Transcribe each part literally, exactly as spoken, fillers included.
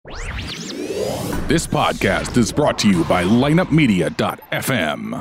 This podcast is brought to you by lineup media dot f m.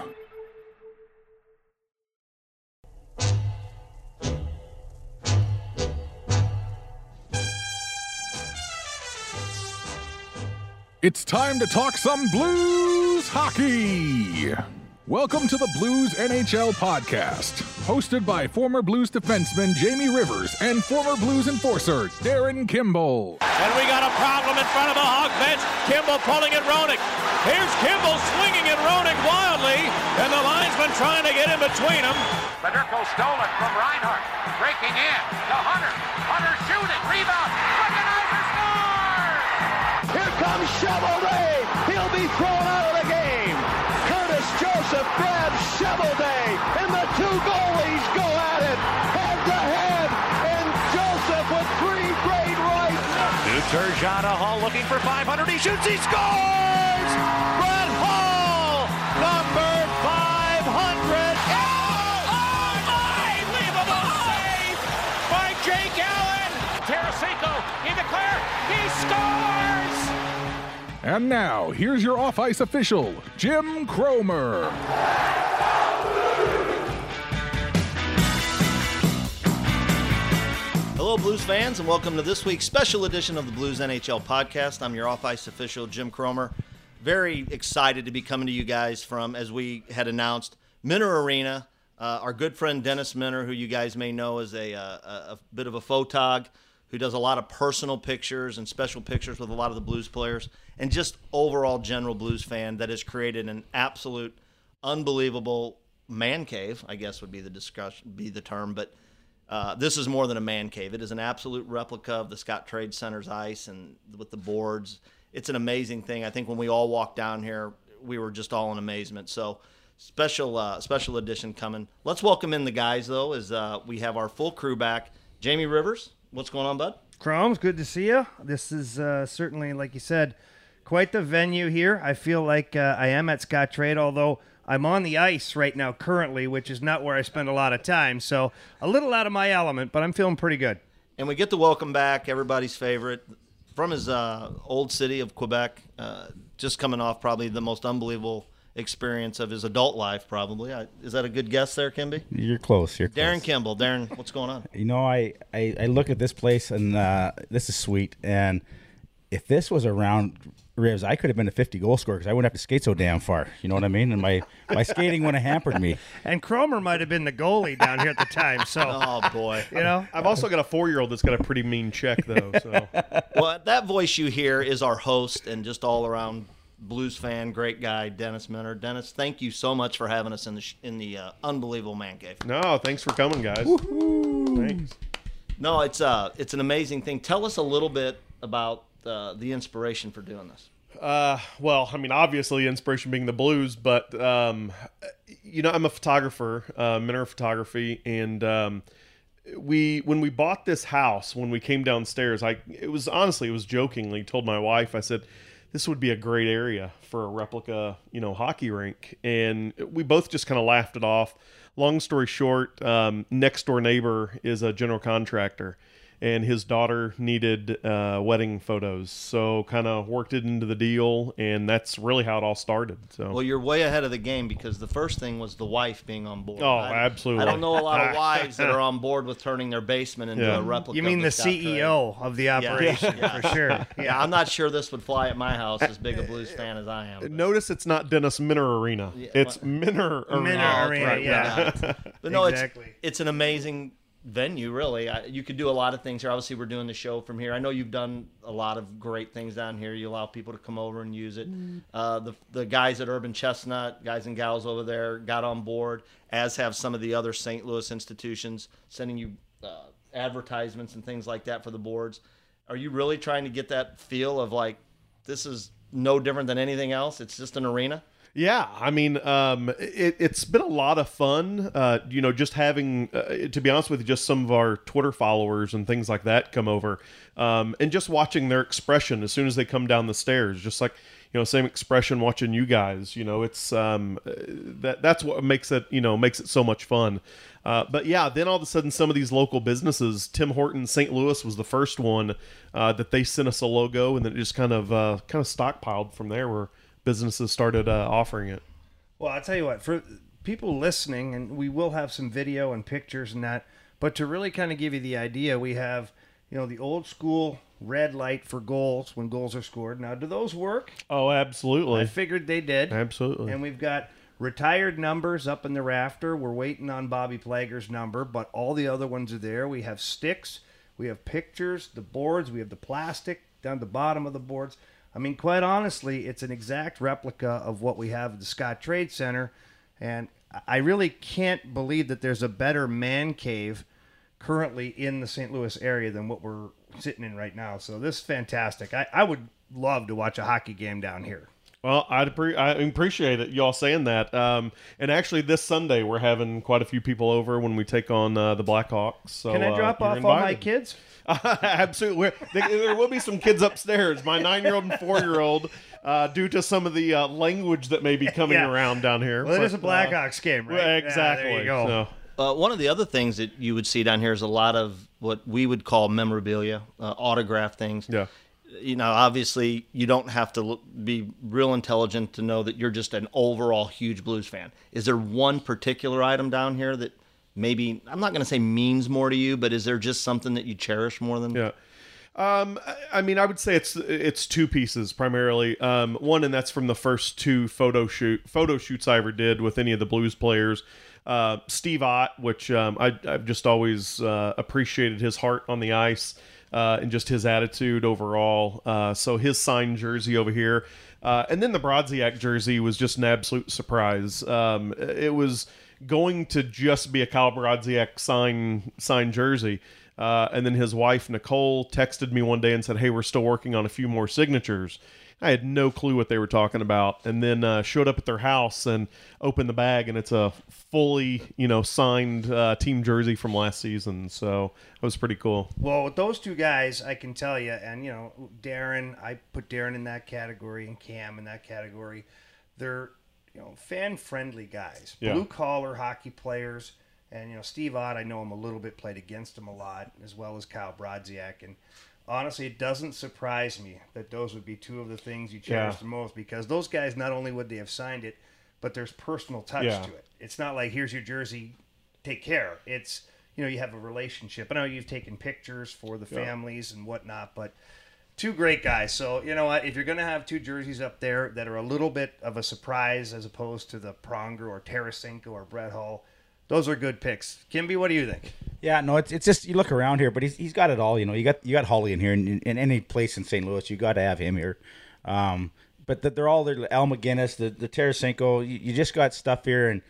It's time to talk some Blues hockey. Welcome to the Blues N H L podcast, hosted by former Blues defenseman Jamie Rivers and former Blues enforcer Darren Kimball. And we got a problem in front of the Hawk bench. Kimball pulling at Roenick. Here's Kimball swinging at Roenick wildly, and the linesman trying to get in between them. Federico stole it from Reinhart, breaking in to Hunter. Hunter shooting, rebound, Recognizer scores! Here comes Shovelday. He'll be thrown out of the game. Curtis Joseph grabs Shovelday, and the two goalies go at it head to head. And Joseph with three great rights. New Turgeon to Hall looking for five hundred. He shoots, he scores! Brett Hall, number five hundred. Oh, unbelievable save by Jake Allen. Tarasenko in the clear. He scores! And now, here's your off-ice official, Jim Cromer. Hello, Blues fans, and welcome to this week's special edition of the Blues N H L podcast. I'm your off-ice official, Jim Cromer. Very excited to be coming to you guys from, as we had announced, Minter Arena. Uh, our good friend Dennis Minter, who you guys may know is a, uh, a bit of a photog, who does a lot of personal pictures and special pictures with a lot of the Blues players, and just overall general Blues fan that has created an absolute unbelievable man cave, I guess would be the discussion, be the term, but uh, this is more than a man cave. It is an absolute replica of the Scott Trade Center's ice and with the boards. It's an amazing thing. I think when we all walked down here, we were just all in amazement. So special uh, special edition coming. Let's welcome in the guys, though, as uh, we have our full crew back. Jamie Rivers, what's going on, bud? Cromes, good to see you. This is uh, certainly, like you said, quite the venue here. I feel like uh, I am at Scott Trade, although I'm on the ice right now currently, which is not where I spend a lot of time. So a little out of my element, but I'm feeling pretty good. And we get to welcome back everybody's favorite from his uh, old city of Quebec, uh, just coming off probably the most unbelievable experience of his adult life, probably. I, is that a good guess there, Kimby? You're close. You're Darren close. Kimball. Darren, what's going on? You know, I, I, I look at this place, and uh, this is sweet. And if this was around Rivs, I could have been a fifty-goal scorer because I wouldn't have to skate so damn far. You know what I mean? And my, my skating wouldn't have hampered me. And Cromer might have been the goalie down here at the time. So, Oh, boy. you know, I've also got a four-year-old that's got a pretty mean check, though. So Well, that voice you hear is our host and just all-around Blues fan, great guy, Dennis Minter. Dennis, thank you so much for having us in the sh- in the uh, unbelievable man cave. no, thanks for coming, guys. Thanks. No, it's uh, it's an amazing thing. Tell us a little bit about uh, the inspiration for doing this. Uh, well, I mean, obviously, inspiration being the Blues, but um, you know, I'm a photographer, uh, Minter Photography, and um, we when we bought this house, when we came downstairs, I it was honestly, it was jokingly told my wife, I said, this would be a great area for a replica, you know, hockey rink. And we both just kind of laughed it off. Long story short, um, next door neighbor is a general contractor, and his daughter needed uh, wedding photos. So kind of worked it into the deal, and that's really how it all started. So Well, you're way ahead of the game because the first thing was the wife being on board. Oh, I, absolutely. I don't know a lot of wives that are on board with turning their basement into Yeah. a replica. you mean of the Scott C E O of the operation, Yeah. for sure. Yeah, I'm not sure this would fly at my house, as big a Blues fan as I am. but- notice it's not Dennis Minter Arena. Yeah, it's well- Minter Arena. Minter Oh, Arena, right, yeah. got it. But no, Exactly. it's it's an amazing venue, really. I, you could do a lot of things here. Obviously, we're doing the show from here. I know you've done a lot of great things down here. You allow people to come over and use it. Uh, the the guys at Urban Chestnut, guys and gals over there, got on board, as have some of the other Saint Louis institutions, sending you uh, advertisements and things like that for the boards. Are you really trying to get that feel of like this is no different than anything else? It's just an arena? Yeah, I mean, um, it, it's been a lot of fun, uh, you know, just having, uh, to be honest with you, just some of our Twitter followers and things like that come over, um, and just watching their expression as soon as they come down the stairs, just like, you know, same expression watching you guys, you know, it's, um, that that's what makes it, you know, makes it so much fun. Uh, but yeah, then all of a sudden some of these local businesses, Tim Horton, Saint Louis was the first one, uh, that they sent us a logo, and then it just kind of, uh, kind of stockpiled from there where businesses started uh, offering it. Well, I'll tell you what, for people listening, and we will have some video and pictures and that, but to really kind of give you the idea, we have, you know, the old school red light for goals when goals are scored. Now, do those work? Oh, absolutely. I figured they did. Absolutely. And we've got retired numbers up in the rafter. We're waiting on Bobby Plager's number, but all the other ones are there. We have sticks. We have pictures, the boards. We have the plastic down the bottom of the boards. I mean, quite honestly, it's an exact replica of what we have at the Scott Trade Center, and I really can't believe that there's a better man cave currently in the Saint Louis area than what we're sitting in right now. So this is fantastic. I, I would love to watch a hockey game down here. Well, I'd appre- I appreciate it, y'all saying that. Um, and actually, this Sunday, we're having quite a few people over when we take on uh, the Blackhawks. So, Can I drop uh, off you're all my invited. kids? Absolutely. We're- there, there will be some kids upstairs, my nine-year-old and four-year-old, uh, due to some of the uh, language that may be coming Yeah. around down here. Well, it is a But, uh, Blackhawks game, right? well, Yeah, exactly. there you go. So, Uh, one of the other things that you would see down here is a lot of what we would call memorabilia, uh, autograph things. yeah. You know, obviously, you don't have to look, be real intelligent to know that you're just an overall huge Blues fan. Is there one particular item down here that maybe, I'm not going to say means more to you, but is there just something that you cherish more than? Yeah. Um, I- I mean, I would say it's it's two pieces primarily. Um, one, and that's from the first two photo shoot photo shoots I ever did with any of the Blues players. Uh, Steve Ott, which um, I, I've just always uh, appreciated his heart on the ice uh, and just his attitude overall. Uh, so his signed jersey over here. Uh, and then the Brodziak jersey was just an absolute surprise. Um, it was going to just be a Kyle Brodziak sign, signed jersey. Uh, and then his wife, Nicole, texted me one day and said, hey, we're still working on a few more signatures. I had no clue what they were talking about. And then uh, showed up at their house and opened the bag, and it's a fully, you know, signed uh, team jersey from last season. So it was pretty cool. Well, with those two guys, I can tell you, and, you know, Darren, I put Darren in that category and Cam in that category. They're, you know, fan-friendly guys, Yeah. blue-collar hockey players. And, you know, Steve Ott, I know him a little bit, played against him a lot, as well as Kyle Brodziak. And honestly, it doesn't surprise me that those would be two of the things you cherish Yeah. the most, because those guys, not only would they have signed it, but there's personal touch Yeah. to it. It's not like, here's your jersey, take care. It's, you know, you have a relationship. I know you've taken pictures for the Yeah. families and whatnot, but two great guys. So, you know what, if you're going to have two jerseys up there that are a little bit of a surprise as opposed to the Pronger or Tarasenko or Brett Hull, those are good picks. Kimby, what do you think? Yeah, no, it's it's just you look around here, but he's he's got it all. You know, you got you got Holly in here, and in, in any place in Saint Louis, you got to have him here. Um, but the, they're all there. Al McGinnis, the the Tarasenko. You, you just got stuff here, and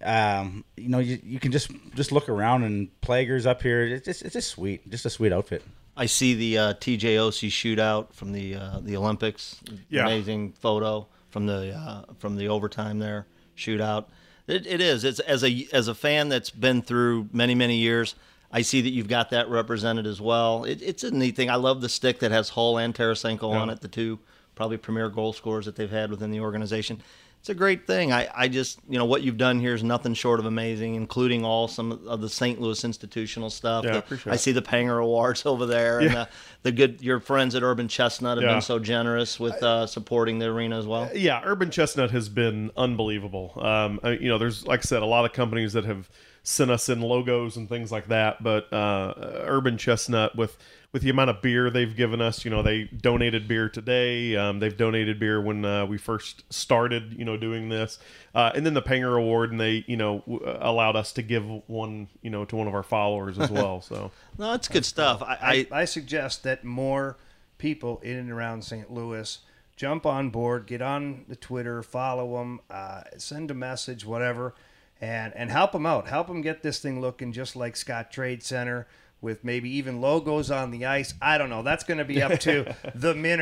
um, you know, you, you can just just look around, and Plager's up here. It's just it's just sweet, just a sweet outfit. I see the uh, T J O C shootout from the uh, the Olympics. Yeah. Amazing photo from the uh, from the overtime there shootout. It, it is. It's as a as a fan that's been through many many years. I see that you've got that represented as well. It, it's a neat thing. I love the stick that has Hull and Tarasenko on Yeah. it, the two probably premier goal scorers that they've had within the organization. It's a great thing. I, I just, you know, what you've done here is nothing short of amazing, including all some of the Saint Louis institutional stuff. Yeah, I The- appreciate I it. see the Panger Awards over there, and Yeah. the, the good your friends at Urban Chestnut have Yeah. been so generous with uh, supporting the arena as well. Yeah, Urban Chestnut has been unbelievable. Um, I, you know, there's, like I said, a lot of companies that have sent us in logos and things like that, but uh, Urban Chestnut, with with the amount of beer they've given us, you know, they donated beer today. Um, they've donated beer when uh, we first started, you know, doing this, uh, and then the Panger Award, and they, you know, w- allowed us to give one, you know, to one of our followers as well. So No, it's good stuff. I, I, I suggest that more people in and around Saint Louis jump on board, get on the Twitter, follow them, uh, send a message, whatever, and, and help them out. Help them get this thing looking just like Scott Trade Center, with maybe even logos on the ice. I don't know. That's going to be up to the Minner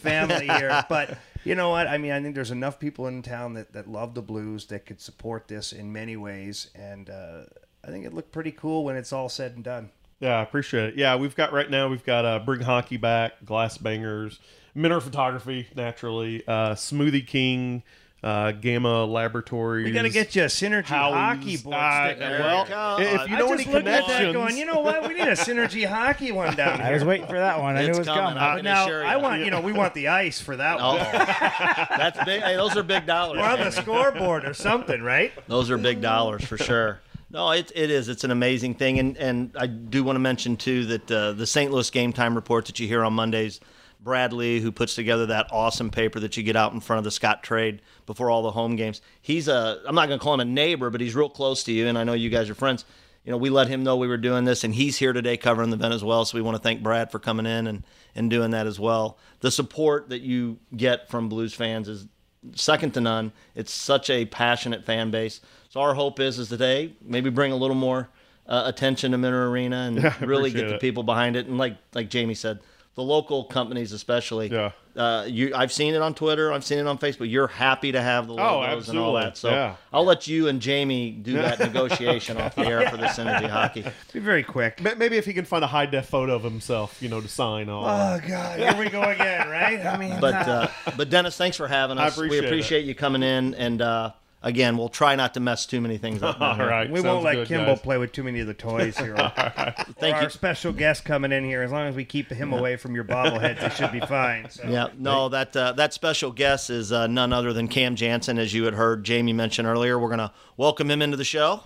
family here. But you know what? I mean, I think there's enough people in town that, that love the Blues that could support this in many ways. And uh, I think it looked pretty cool when it's all said and done. Yeah, I appreciate it. Yeah, we've got right now, we've got uh, Bring Hockey Back, Glass Bangers, Minner Photography, naturally, uh, Smoothie King, uh, Gamma Laboratories. We got to get you a Synergy Howie's, Hockey board uh, sticker. well, if you know I any just looked at that connections, going, you know what? We need a Synergy Hockey one down here. I was waiting for that one. I knew It's it was coming. coming. I But can now, assure you. I want, you know, we want the ice for that Oh, one. that's big. Hey, those are big dollars. Or on the Jamie. scoreboard or something, right? Those are big dollars for sure. No, it, it is. It's an amazing thing. And, and I do want to mention, too, that uh, the Saint Louis Game Time Report that you hear on Mondays, Brad Lee, who puts together that awesome paper that you get out in front of the Scott Trade before all the home games. He's a, I'm not going to call him a neighbor, but he's real close to you, and I know you guys are friends. You know, we let him know we were doing this, and he's here today covering the event as well, so we want to thank Brad for coming in and, and doing that as well. The support that you get from Blues fans is second to none. It's such a passionate fan base. So our hope is, is today, maybe bring a little more uh, attention to Minner Arena and Yeah, really get appreciate the it. people behind it. And like like Jamie said, the local companies especially. Yeah. Uh, you, I've seen it on Twitter. I've seen it on Facebook. You're happy to have the Oh, logos and all absolutely. that. So Yeah. I'll let you and Jamie do that negotiation off the air for the Synergy Hockey. Be very quick. Ma- maybe if he can find a high def photo of himself, you know, to sign on. Oh, God. Here we go again, right? I mean, But uh, but Dennis, thanks for having I us. appreciate we it. appreciate you coming in. And uh, again, we'll try not to mess too many things up. down All here. right. we sounds won't let good, Kimball guys. play with too many of the toys here. Or Thank our you. special guest coming in here, as long as we keep him away from your bobbleheads, it should be fine. So. Yeah, no, that uh, that special guest is uh, none other than Cam Jansen, as you had heard Jamie mention earlier. We're going to welcome him into the show.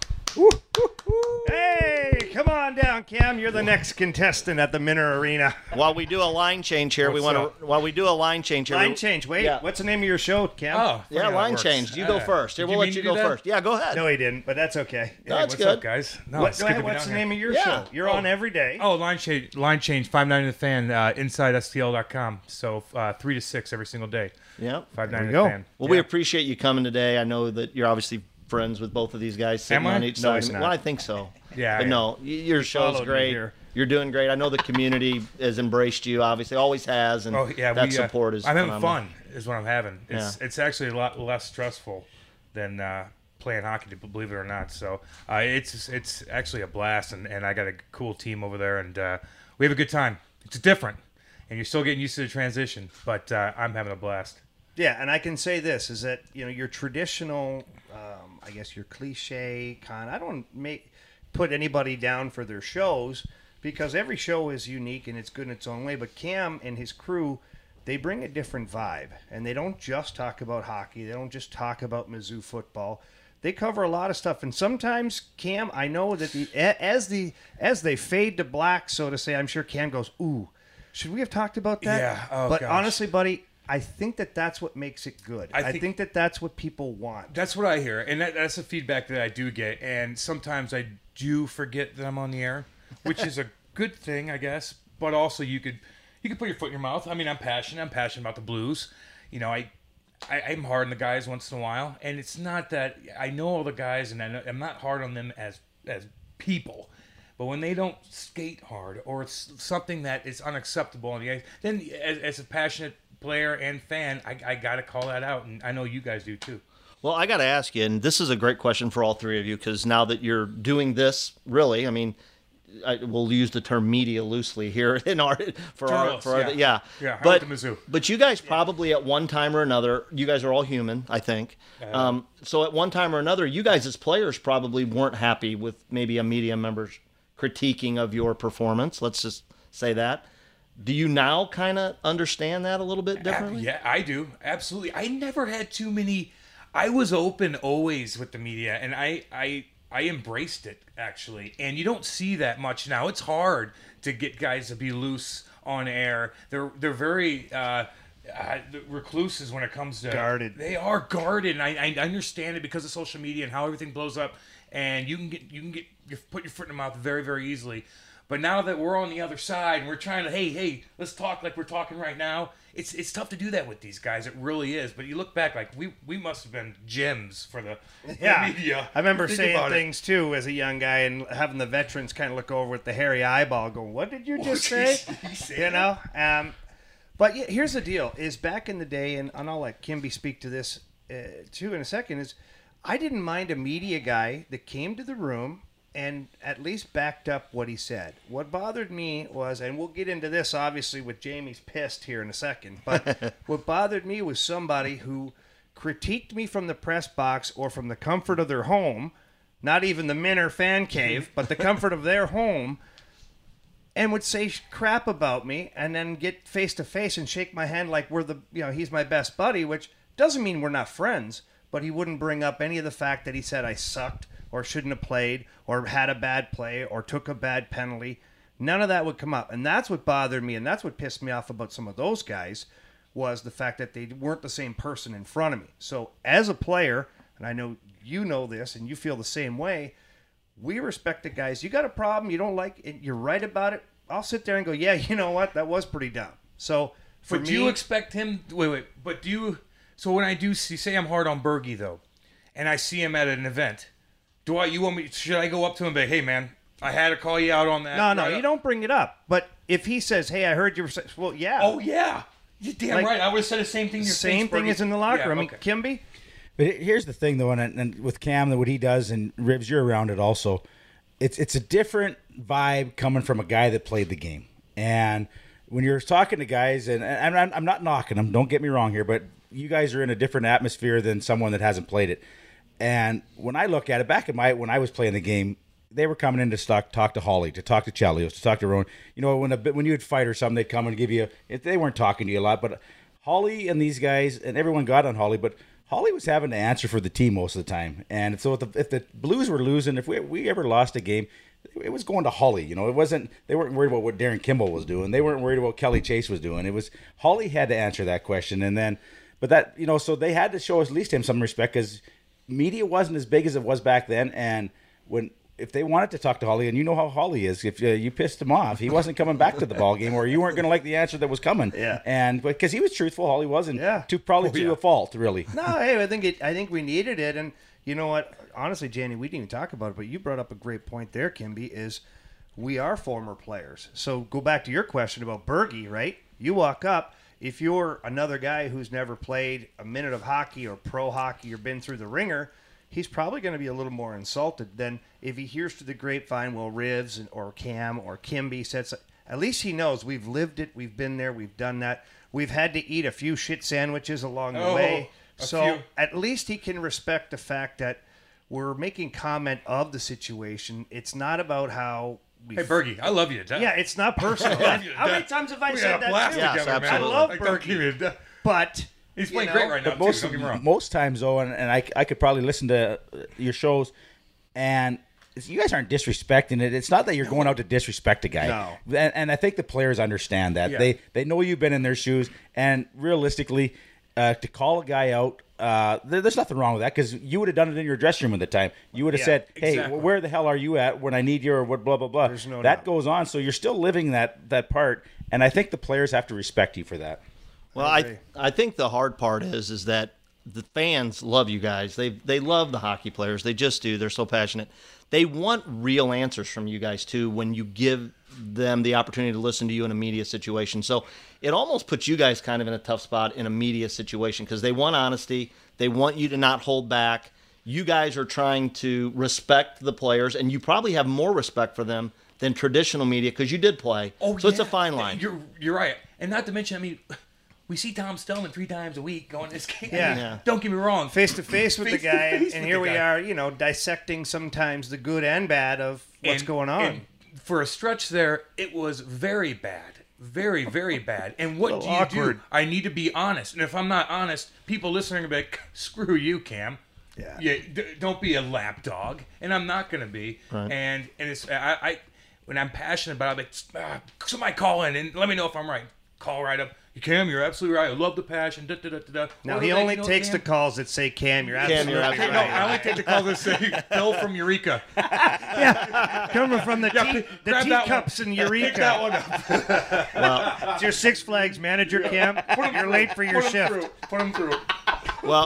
Hey, come on down, Cam. You're the next contestant at the Minner Arena. While we do a line change here, we What's want to. While we do a line change here, Line we- change. Wait, Yeah. what's the name of your show, Cam? Oh, Yeah, funny how that line works. change. You go Uh, first. Here, did we'll you let mean you to go do that? first. Yeah, go ahead. No, he didn't, but that's okay. No, Hey, it's what's good. up, guys? No, What, it's go good ahead, to be what's down the here. name of your Yeah. show? You're Oh. on every day. Oh, line change, line change, five ninety the fan, uh, inside S T L dot com. So uh, three to six every single day. Yep. Five There ninety we the go. fan. Well, Yeah. we appreciate you coming today. I know that you're obviously friends with both of these guys sitting Am I? on each No, side. he's not. Well, I think so. Yeah, But I no, y- your show's followed me great. here. You're doing great. I know the community has embraced you. Obviously, always has, and Oh yeah, that we, uh, support is. I'm having phenomenal. fun. Is what I'm having. It's Yeah. it's actually a lot less stressful than uh, playing hockey, to believe it or not. So uh, it's it's actually a blast, and, and I got a cool team over there, and uh, we have a good time. It's different, and you're still getting used to the transition, but uh, I'm having a blast. Yeah, and I can say this is that you know your traditional, um, I guess your cliche kind. I don't make put anybody down for their shows because every show is unique and it's good in its own way. But Cam and his crew, they bring a different vibe, and they don't just talk about hockey. They don't just talk about Mizzou football. They cover a lot of stuff, and sometimes Cam, I know that the a- as the as they fade to black, so to say, I'm sure Cam goes, "Ooh, should we have talked about that?" Yeah, oh, but gosh. honestly, buddy, I think that that's what makes it good. I I think, think- that that's what people want. That's what I hear, and that, that's the feedback that I do get. And sometimes I do forget that I'm on the air, which is a good thing, I guess. But also, you could you could put your foot in your mouth. I mean, I'm passionate. I'm passionate about the Blues. You know, I, I I'm hard on the guys once in a while, and it's not that I know all the guys, and I know, I'm not hard on them as as people. But when they don't skate hard, or it's something that is unacceptable on the ice, then as, as a passionate player and fan, I, I got to call that out, and I know you guys do too. Well, I got to ask you, and this is a great question for all three of you, because now that you're doing this, really, I mean, I, we'll use the term media loosely here in our for our Journalists, for our, yeah. yeah, Yeah, I but went to Mizzou. but you guys probably at one time or another, you guys are all human, I think. Um, so at one time or another, you guys as players probably weren't happy with maybe a media member's critiquing of your performance. Let's just say that. Do you now kind of understand that a little bit differently? Yeah, I do. Absolutely. I never had too many. I was open always with the media, and I, I, I embraced it, actually. And you don't see that much now. It's hard to get guys to be loose on air. They're they're very uh, uh, recluses when it comes to Guarded. They are guarded, and I, I understand it because of social media and how everything blows up. And you can get you can get you put your foot in the mouth very very easily. But now that we're on the other side and we're trying to, hey, hey, let's talk like we're talking right now, it's it's tough to do that with these guys. It really is. But you look back, like, we, we must have been gems for the, Yeah, the media. I remember Think saying about it. things too as a young guy and having the veterans kind of look over with the hairy eyeball, going, "What did you just say?" He said You know. Um, But yeah, here's the deal: is back in the day, and, and I'll let Kimby speak to this uh, too in a second. Is I didn't mind a media guy that came to the room and at least backed up what he said. What bothered me was, and we'll get into this obviously with Jamie's pissed here in a second, but what bothered me was somebody who critiqued me from the press box or from the comfort of their home, not even the Minner fan cave, but the comfort of their home, and would say crap about me and then get face to face and shake my hand like we're the, you know, he's my best buddy, which doesn't mean we're not friends, but he wouldn't bring up any of the fact that he said I sucked or shouldn't have played or had a bad play or took a bad penalty. None of that would come up. And that's what bothered me, and that's what pissed me off about some of those guys, was the fact that they weren't the same person in front of me. So as a player, and I know you know this and you feel the same way, we respect the guys. You got a problem, you don't like it, you're right about it, I'll sit there and go, yeah, you know what, that was pretty dumb. So for but me, do you expect him, wait, wait, but do you, so when I do see, say I'm hard on Bergie though, and I see him at an event, do I, you want me, should I go up to him and be, hey man, I had to call you out on that? No, no, right you up? don't bring it up. But if he says, hey, I heard you were, well, yeah. Oh yeah, you're damn Like, right, I would have said the same thing to your Same face, thing Bergie. as in the locker Yeah, room. I mean, okay. Kimby? But here's the thing, though, and, and with Cam, what he does, and Ribs, you're around it also. It's it's a different vibe coming from a guy that played the game. And when you're talking to guys, and, and I'm, I'm not knocking them, don't get me wrong here, but you guys are in a different atmosphere than someone that hasn't played it. And when I look at it, back in my when I was playing the game, they were coming in to talk, talk to Holly, to talk to Chelios, to talk to Rowan. You know, when a, when you would fight or something, they'd come and give you. If they weren't talking to you a lot, but Holly and these guys, and everyone got on Holly, but Holly was having to answer for the team most of the time. And so if the, if the Blues were losing, if we we ever lost a game, it was going to Holly. You know, it wasn't. They weren't worried about what Darren Kimball was doing. They weren't worried about what Kelly Chase was doing. It was Holly had to answer that question, and then, but that you know, so they had to show at least him some respect because media wasn't as big as it was back then. And when if they wanted to talk to Holly, and you know how Holly is, if uh, you pissed him off, he wasn't coming back to the ball game, or you weren't going to like the answer that was coming. Yeah. And because he was truthful, Holly wasn't. Yeah. To probably Oh, to yeah. a fault, really. No, hey, I think it. I think we needed it, and you know what? Honestly, Janie, we didn't even talk about it, but you brought up a great point there, Kimby. Is we are former players. So go back to your question about Bergie, right? You walk up. If you're another guy who's never played a minute of hockey or pro hockey or been through the ringer, he's probably going to be a little more insulted than if he hears through the grapevine, well, Rivs or Cam or Kimby said so. At least he knows we've lived it, we've been there, we've done that. We've had to eat a few shit sandwiches along the Oh, way. a So few. at least he can respect the fact that we're making comment of the situation. It's not about how we. Hey Bergie, I love you to death. Yeah, it's not personal. I love you to How many death. times have I We said had a that blast too? Yes, together, man. absolutely. I love Like, don't Bergie. give me a death. But He's you playing know, great right now, But too. most Don't get me wrong. most times though, and, and I, I could probably listen to uh, your shows, and you guys aren't disrespecting it. It's not that you're going out to disrespect a guy. No. And, and I think the players understand that. Yeah. They they know you've been in their shoes, and realistically, uh, to call a guy out, uh, there, there's nothing wrong with that because you would have done it in your dressing room at the time. You would have Yeah, said, "Hey, exactly. where the hell are you at when I need you?" Or what, blah blah blah. There's no that doubt. goes on, so you're still living that that part, and I think the players have to respect you for that. Well, agree. I I think the hard part is is that the fans love you guys. They they love the hockey players. They just do. They're so passionate. They want real answers from you guys too when you give them the opportunity to listen to you in a media situation. So it almost puts you guys kind of in a tough spot in a media situation because they want honesty. They want you to not hold back. You guys are trying to respect the players, and you probably have more respect for them than traditional media because you did play. Oh, so it's a yeah. fine line. You're you're right, and not to mention, I mean, we see Tom Stillman three times a week going this game. Yeah. I mean, Yeah. Don't get me wrong. face to face with the Face to guy, and, face and with here the we guy. are, you know, dissecting sometimes the good and bad of what's And- going on. and for a stretch there, it was very bad. Very, very bad. And what Little do you awkward. do? I need to be honest. And if I'm not honest, people listening will be like, screw you, Cam. Yeah. Yeah, d- don't be a lapdog. And I'm not going to be. Right. And and it's I, I when I'm passionate about it, I'm like, ah, somebody call in and let me know if I'm right. Call right up. Cam, you're absolutely right. I love the passion. Da, da, da, da, da. Now What he do they only know, takes Cam? the calls that say Cam. You're Cam, absolutely you're right. absolutely No, I only take the calls that say Bill from Eureka. Coming from the, Yeah, tea, pick- the grab that teacups in Pick that Eureka. one up. It's your Six Flags manager, Cam. You're late for your Put 'em shift. through. Put him through. Well,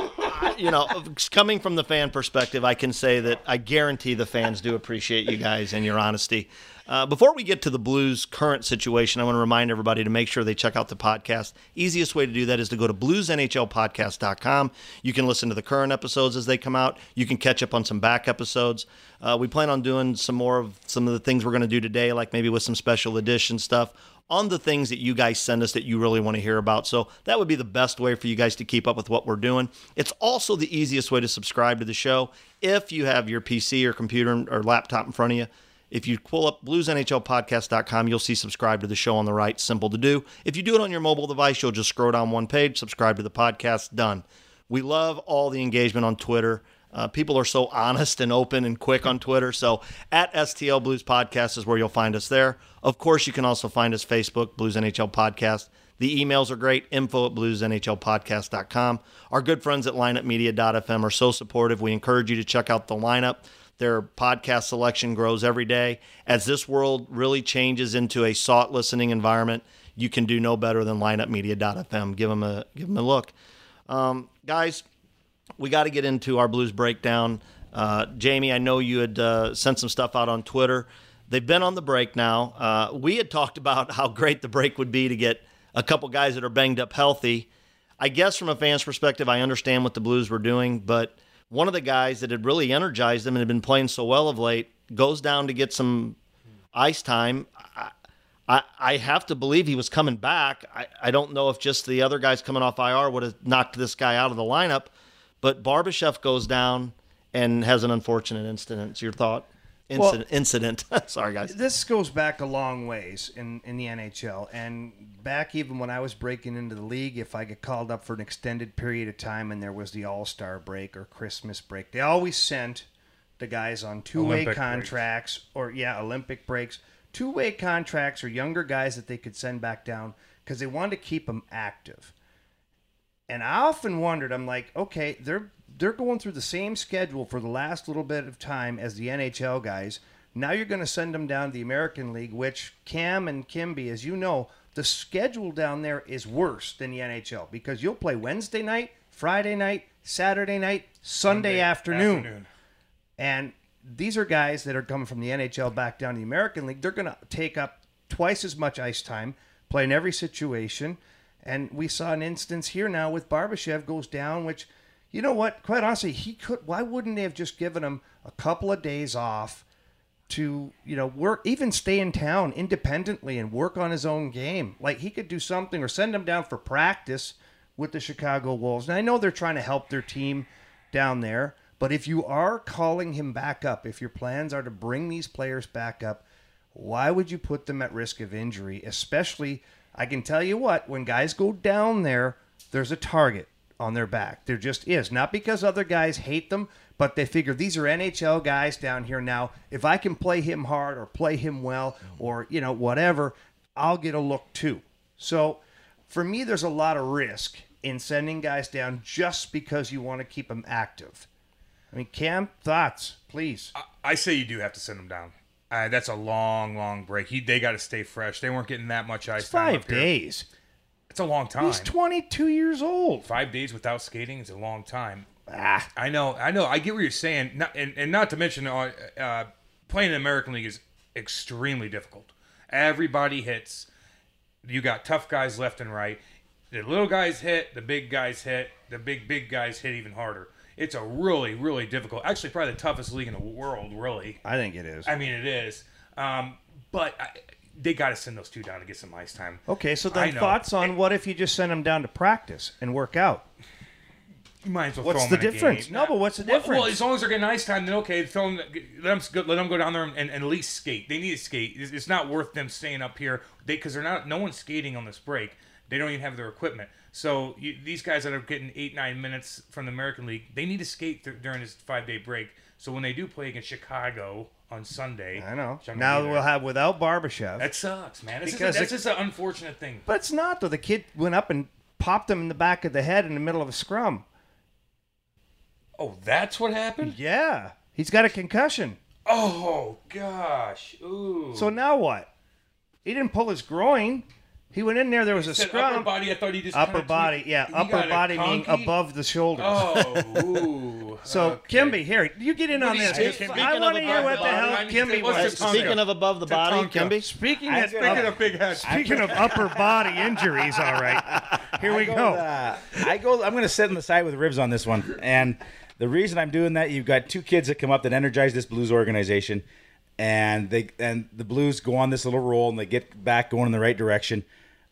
I, you know, coming from the fan perspective, I can say that I guarantee the fans do appreciate you guys and your honesty. Uh, before we get to the Blues' current situation, I want to remind everybody to make sure they check out the podcast. Easiest way to do that is to go to blues n h l podcast dot com. You can listen to the current episodes as they come out. You can catch up on some back episodes. Uh, we plan on doing some more of some of the things we're going to do today, like maybe with some special edition stuff on the things that you guys send us that you really want to hear about. So that would be the best way for you guys to keep up with what we're doing. It's also the easiest way to subscribe to the show if you have your P C or computer or laptop in front of you. If you pull up blues n h l podcast dot com, you'll see subscribe to the show on the right. Simple to do. If you do it on your mobile device, you'll just scroll down one page, subscribe to the podcast, done. We love all the engagement on Twitter. Uh, people are so honest and open and quick on Twitter. So at S T L Blues Podcast is where you'll find us there. Of course, you can also find us Facebook, Blues N H L Podcast. The emails are great, info at blues n h l podcast dot com. Our good friends at lineup media dot f m are so supportive. We encourage you to check out the lineup. Their podcast selection grows every day. As this world really changes into a sought listening environment, you can do no better than lineup media dot f m. Give them a, give them a look. Um, guys, we got to get into our Blues breakdown. Uh, Jamie, I know you had uh, sent some stuff out on Twitter. They've been on the break now. Uh, we had talked about how great the break would be to get a couple guys that are banged up healthy. I guess from a fan's perspective, I understand what the Blues were doing, but one of the guys that had really energized them and had been playing so well of late goes down to get some ice time. I, I, I have to believe he was coming back. I, I don't know if just the other guys coming off I R would have knocked this guy out of the lineup, but Barbashev goes down and has an unfortunate incident. It's your thought? Incident. Well, incident. Sorry, guys. This goes back a long ways in, in the N H L. And back even when I was breaking into the league, if I get called up for an extended period of time and there was the All-Star break or Christmas break, they always sent the guys on two-way Olympic contracts breaks. or, yeah, Olympic breaks, two-way contracts or younger guys that they could send back down because they wanted to keep them active. And I often wondered, I'm like, okay, they're they're going through the same schedule for the last little bit of time as the N H L guys. Now you're going to send them down to the American League, which Cam and Kimby, as you know, the schedule down there is worse than the N H L because you'll play Wednesday night, Friday night, Saturday night, Sunday, Sunday afternoon. afternoon. And these are guys that are coming from the N H L back down to the American League. They're going to take up twice as much ice time, play in every situation. And we saw an instance here now with Barbashev goes down, which, you know what, quite honestly, he could. Why wouldn't they have just given him a couple of days off to, you know, work, even stay in town independently and work on his own game? Like, he could do something or send him down for practice with the Chicago Wolves. And I know they're trying to help their team down there, but if you are calling him back up, if your plans are to bring these players back up, why would you put them at risk of injury? Especially, I can tell you what, when guys go down there, there's a target on their back. There just is. Not because other guys hate them, but they figure these are N H L guys down here now. If I can play him hard or play him well or, you know, whatever, I'll get a look too. So for me, there's a lot of risk in sending guys down just because you want to keep them active. I mean, Cam, thoughts, please. I, I say you do have to send them down. Uh, that's a long, long break. He, they got to stay fresh. They weren't getting that much ice it's time. Five days. It's a long time. He's twenty-two years old. Five days without skating is a long time. Ah, I know, I know. I get what you're saying. Not, and, and not to mention, uh, uh, playing in the American League is extremely difficult. Everybody hits. You got tough guys left and right. The little guys hit. The big guys hit. The big, big guys hit even harder. It's a really, really difficult. Actually, probably the toughest league in the world, really. I think it is. I mean, it is. Um, but I, they got to send those two down to get some ice time. Okay, so then thoughts on what if you just send them down to practice and work out? You might as well what's throw the them in difference? A game. No, but what's the well, difference? Well, as long as they're getting ice time, then okay, throw them, let them let them go down there and, and at least skate. They need to skate. It's, it's not worth them staying up here because they, they're not. No one's skating on this break. They don't even have their equipment. So you, these guys that are getting eight, nine minutes from the American League, they need to skate th- during this five-day break. So when they do play against Chicago on Sunday, I know. Now we'll have without Barbashev. That sucks, man. That's, because just, a, that's it, just an unfortunate thing. But it's not, though. The kid went up and popped him in the back of the head in the middle of a scrum. Oh, that's what happened? Yeah. He's got a concussion. Oh, gosh. Ooh. So now what? He didn't pull his groin. He went in there. There was You a said scrum. upper body. I thought he just Upper kinda body, tweaked- yeah, he upper got a body meaning conky- above the shoulders. Oh, ooh. So, okay. Kimby, here, you get in on What this. do you- Speaking speaking I of want to hear above what the the body, hell I need Kimby to- was. what's the Speaking of above the body, Tatanka. Kimby. Speaking I of, feel- Speaking of big heads. speaking of upper body injuries, all right, here we I go. uh, I go. I'm going to sit on the side with Ribs on this one, and the reason I'm doing that, you've got two kids that come up that energize this Blues organization, and they and the Blues go on this little roll and they get back going in the right direction.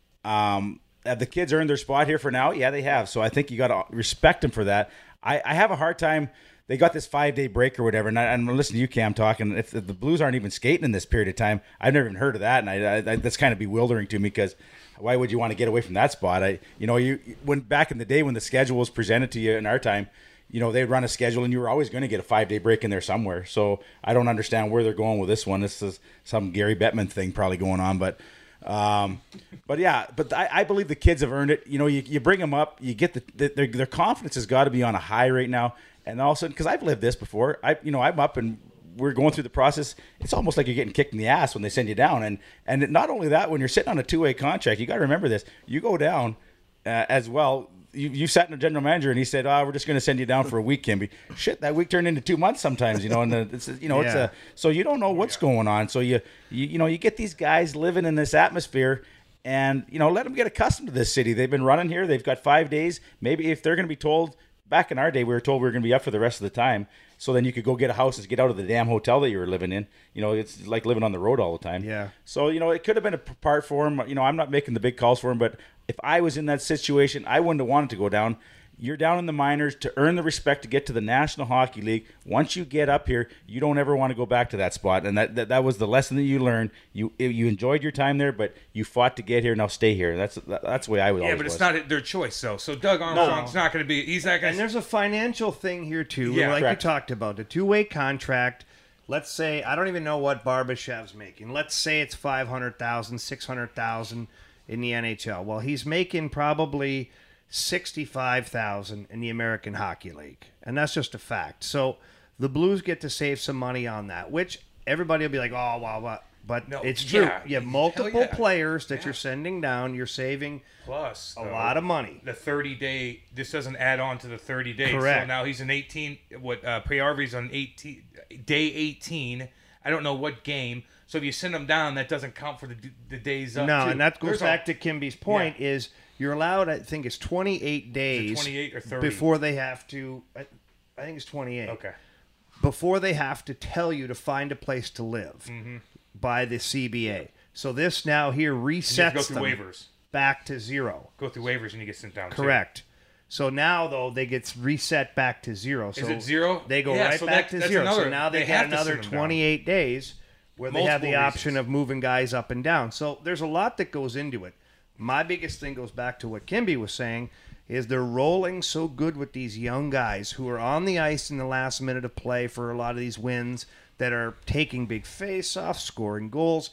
Um, have the kids earned their spot here for now? Yeah, they have. So I think you got to respect them for that. I, I have a hard time. They got this five day break or whatever, and I, I'm listening to you, Cam, talking. If the Blues aren't even skating in this period of time, I've never even heard of that, and I, I, I that's kind of bewildering to me because why would you want to get away from that spot? I, you know, you when back in the day when the schedule was presented to you in our time, you know, they'd run a schedule and you were always going to get a five day break in there somewhere. So I don't understand where they're going with this one. This is some Gary Bettman thing probably going on, but. Um, but yeah, but I, I believe the kids have earned it. You know, you, you bring them up, you get the, the their, their confidence has got to be on a high right now. And all of a sudden, because I've lived this before, I you know I'm up and we're going through the process. It's almost like you're getting kicked in the ass when they send you down. And and not only that, when you're sitting on a two way contract, you got to remember this. You go down uh, as well. You, you sat in a general manager and he said, "Oh, we're just going to send you down for a week, Kimby." Shit, that week turned into two months sometimes. You know, and the, it's you know it's Yeah. a so you don't know what's going on. So you, you you know you get these guys living in this atmosphere. And, you know, let them get accustomed to this city. They've been running here. They've got five days. Maybe if they're going to be told, back in our day, we were told we were going to be up for the rest of the time. So then you could go get a house and get out of the damn hotel that you were living in. You know, it's like living on the road all the time. Yeah. So, you know, it could have been a p- part for him. You know, I'm not making the big calls for him, but if I was in that situation, I wouldn't have wanted to go down. You're down in the minors to earn the respect to get to the National Hockey League. Once you get up here, you don't ever want to go back to that spot. And that that, that was the lesson that you learned. You you enjoyed your time there, but you fought to get here. Now stay here. That's that's the way I would Yeah, always but it's was. not their choice, though. So Doug Armstrong's not going to be. He's not going And there's a financial thing here too, Yeah, like correct. you talked about, the two-way contract. Let's say I don't even know what Barbashev's making. Let's say it's five hundred thousand, six hundred thousand in the N H L. Well, he's making probably sixty-five thousand in the American Hockey League, and that's just a fact. So the Blues get to save some money on that, which everybody will be like, "Oh, wow, wow." But No, it's true. yeah, You have hell multiple yeah. players that Yeah. you're sending down. You're saving plus a though, lot of money. The thirty day. This doesn't add on to the thirty days. Correct. So now he's an eighteen. What uh, Payarvi's on eighteen day eighteen. I don't know what game. So if you send them down, that doesn't count for the the days up. No, too. and that goes There's a- back to Kimby's point is you're allowed, I think it's twenty-eight days twenty-eight or thirty? before they have to, I, I think it's twenty-eight, Okay. before they have to tell you to find a place to live Mm-hmm. by the C B A. So this now here And you have to resets go them through waivers. back to zero. Go through waivers and you get sent down. too. Correct. So now, though, they get reset back to zero. So Is it zero? They go Yeah, right so back that- to that's zero. another- so now they, they get have to another send them down. twenty-eight days where they have the Multiple option reasons. of moving guys up and down. So there's a lot that goes into it. My biggest thing goes back to what Kimby was saying, is they're rolling so good with these young guys who are on the ice in the last minute of play for a lot of these wins that are taking big face-offs, scoring goals.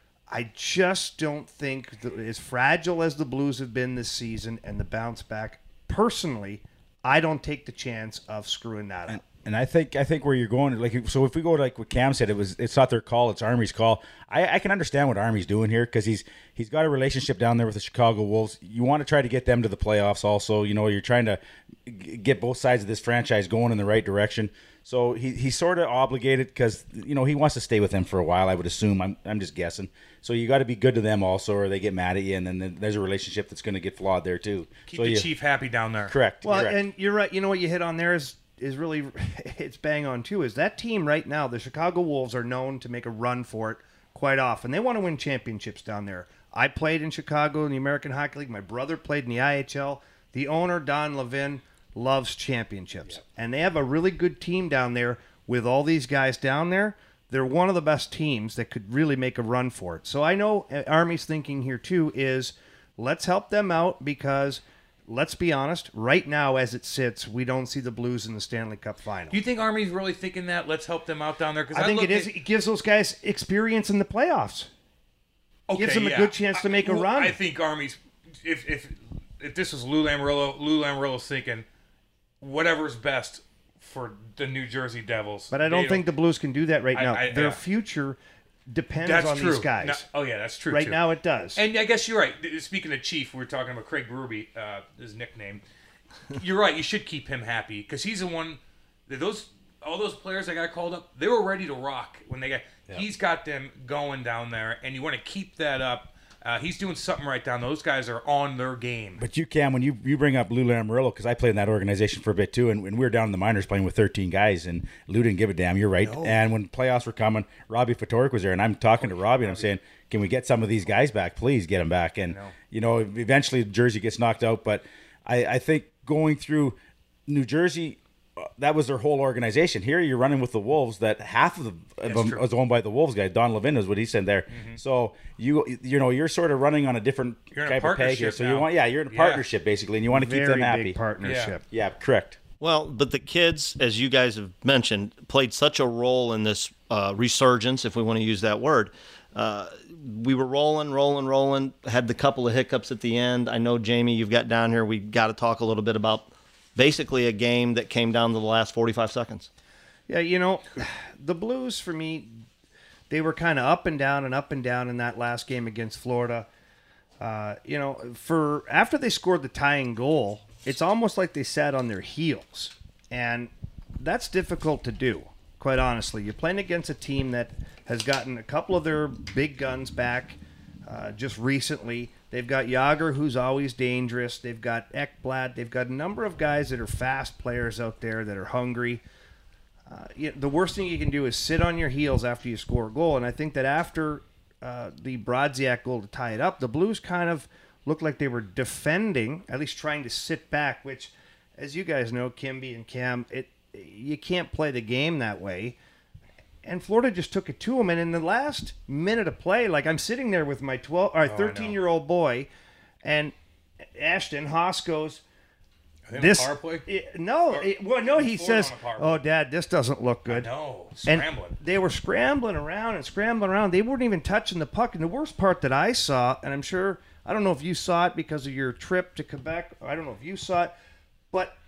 I just don't think, that as fragile as the Blues have been this season and the bounce back, personally, I don't take the chance of screwing that up. And I think I think where you're going, like, so if we go to, like what Cam said, it was it's not their call, it's Army's call. I, I can understand what Army's doing here because he's he's got a relationship down there with the Chicago Wolves. You want to try to get them to the playoffs, also. You know, you're trying to g- get both sides of this franchise going in the right direction. So he he's sort of obligated because you know he wants to stay with them for a while. I would assume. I'm I'm just guessing. So you got to be good to them also, or they get mad at you, and then there's a relationship that's going to get flawed there too. Keep so the you, chief happy down there. correct. Well, correct. and you're right. You know what you hit on there is is really it's bang on too. Is that team right now? The Chicago Wolves are known to make a run for it quite often. They want to win championships down there. I played in Chicago in the American Hockey League. My brother played in the I H L. The owner Don Levin loves championships, and they have a really good team down there with all these guys down there. They're one of the best teams that could really make a run for it. So I know uh, Army's thinking here too is let's help them out because let's be honest, right now as it sits, we don't see the Blues in the Stanley Cup final. Do you think Army's really thinking that? Let's help them out down there. Because I think it looked is. at- It gives those guys experience in the playoffs. Okay, gives them a yeah. good chance to make a well, run. I think Army's if if if this was Lou Lamoriello, Lou Lamoriello's thinking whatever's best for the New Jersey Devils. But I don't They think the Blues can do that right I- now. I- Their yeah. future depends That's on true. these guys. No, oh yeah, that's true. Right too. now it does. And I guess you're right. Speaking of Chief, we were talking about Craig Berube, uh, his nickname. You're right. You should keep him happy because he's the one. Those all those players that got called up, they were ready to rock when they got. Yep. He's got them going down there, and you want to keep that up. Uh, he's doing something right down. Those guys are on their game. But you, Cam, when you, you bring up Lou Lamoriello, because I played in that organization for a bit too, and, and we were down in the minors playing with thirteen guys, and Lou didn't give a damn. You're right. No. And when playoffs were coming, Robbie Fatorik was there, and I'm talking to Robbie, and I'm saying, can we get some of these guys back? Please get them back. And, you know, eventually Jersey gets knocked out, but I, I think going through New Jersey, that was their whole organization. Here you're running with the Wolves that half of, the, of them was owned by the Wolves guy. Don Levin is what he said there. Mm-hmm. So you you know you're sort of running on a different you're type a of peg here. So now. you want yeah you're in a yeah. partnership basically, and you want to keep Very them happy. big partnership. Yeah. yeah, correct. Well, but the kids, as you guys have mentioned, played such a role in this uh, resurgence, if we want to use that word. Uh, we were rolling, rolling, rolling. Had the couple of hiccups at the end. I know, Jamie, you've got down here. We got to talk a little bit about basically a game that came down to the last forty-five seconds. Yeah, you know, the Blues, for me, they were kind of up and down and up and down in that last game against Florida. Uh, you know, for after they scored the tying goal, it's almost like they sat on their heels. And that's difficult to do, quite honestly. You're playing against a team that has gotten a couple of their big guns back uh, just recently. They've got Yager, who's always dangerous. They've got Ekblad. They've got a number of guys that are fast players out there that are hungry. Uh, you know, the worst thing you can do is sit on your heels after you score a goal. And I think that after uh, the Brodziak goal to tie it up, the Blues kind of looked like they were defending, at least trying to sit back, which, as you guys know, Kimby and Cam, it you can't play the game that way. And Florida just took it to them. And in the last minute of play, like I'm sitting there with my twelve or thirteen-year-old boy, and Ashton Haas goes, "This power play? It, no, or, it, well, no." He says, "Oh, Dad, this doesn't look good." No, scrambling. And they were scrambling around and scrambling around. They weren't even touching the puck. And the worst part that I saw, and I'm sure I don't know if you saw it because of your trip to Quebec. I don't know if you saw it, but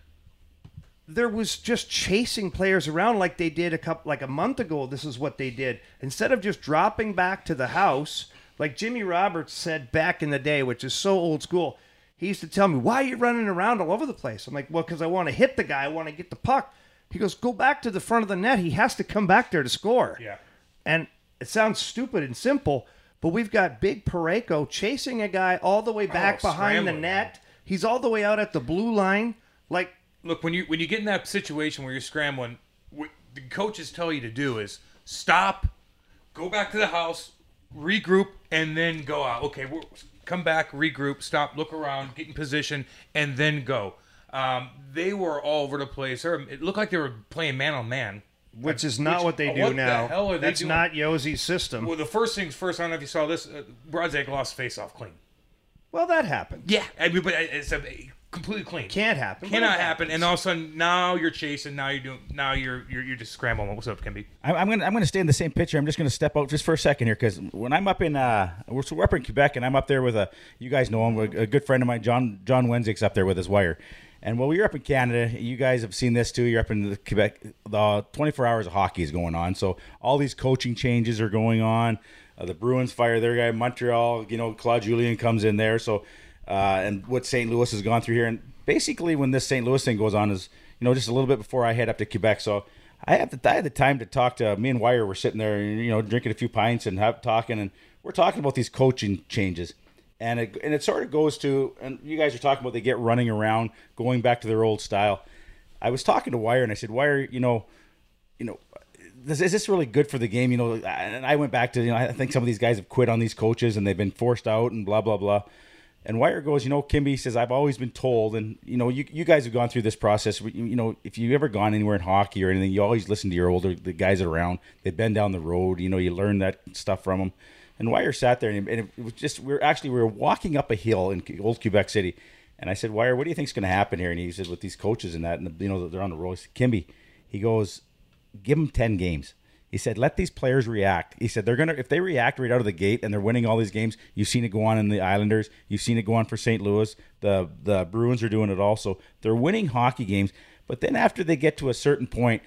there was just chasing players around like they did a couple, like a month ago. This is what they did. Instead of just dropping back to the house, like Jimmy Roberts said back in the day, which is so old school. He used to tell me, "Why are you running around all over the place?" I'm like, "Well, because I want to hit the guy. I want to get the puck." He goes, "Go back to the front of the net. He has to come back there to score." Yeah. And it sounds stupid and simple, but we've got Big Parayko chasing a guy all the way back oh, behind the net. He's all the way out at the blue line. Like, look, when you when you get in that situation where you're scrambling, what the coaches tell you to do is stop, go back to the house, regroup, and then go out. Okay, we're, come back, regroup, stop, look around, get in position, and then go. Um, they were all over the place. It looked like they were playing man on man. Which is not Which, what they do what now. The hell are That's they doing? not Yossi's system. Well, the first things first, I don't know if you saw this. Uh, Brodziak lost face-off clean. Well, that happened. Yeah, I mean, but it's a, completely clean. Can't happen. Cannot happen. And all of a sudden, now you're chasing. Now you're doing. Now you're you're, you're just scrambling. What's up, Kimby? I'm, I'm gonna I'm gonna stay in the same picture. I'm just gonna step out just for a second here because when I'm up in uh we're, so we're up in Quebec and I'm up there with a you guys know him a, a good friend of mine John John Wenzig's up there with his wire. And while you're up in Canada, you guys have seen this too. You're up in the Quebec. The twenty-four hours of hockey is going on, so all these coaching changes are going on. Uh, the Bruins fire their guy. Montreal, you know, Claude Julien comes in there. So, uh, and what Saint Louis has gone through here, and basically when this Saint Louis thing goes on is, you know, just a little bit before I head up to Quebec. So I have the I had the time to talk to me and Wire. We're sitting there, you know, drinking a few pints and have talking, and we're talking about these coaching changes. And it, and it sort of goes to, and you guys are talking about they get running around, going back to their old style. I was talking to Wire, and I said, Wire, you know, you know, this, is this really good for the game? You know, and I went back to, you know, I think some of these guys have quit on these coaches, and they've been forced out, and blah blah blah. And Wire goes, you know, Kimby says, I've always been told, and you know, you you guys have gone through this process. You, you know, if you've ever gone anywhere in hockey or anything, you always listen to your older the guys that are around. They've been down the road. You know, you learn that stuff from them. And Wire sat there, and it was just, we were actually, we were walking up a hill in old Quebec City. And I said, Wire, what do you think's going to happen here? And he said, with these coaches and that, and the, you know, they're on the road. He said, Kimby, he goes, give them ten games. He said, let these players react. He said, they're going to, if they react right out of the gate and they're winning all these games, you've seen it go on in the Islanders. You've seen it go on for Saint Louis. The, the Bruins are doing it also. They're winning hockey games. But then after they get to a certain point,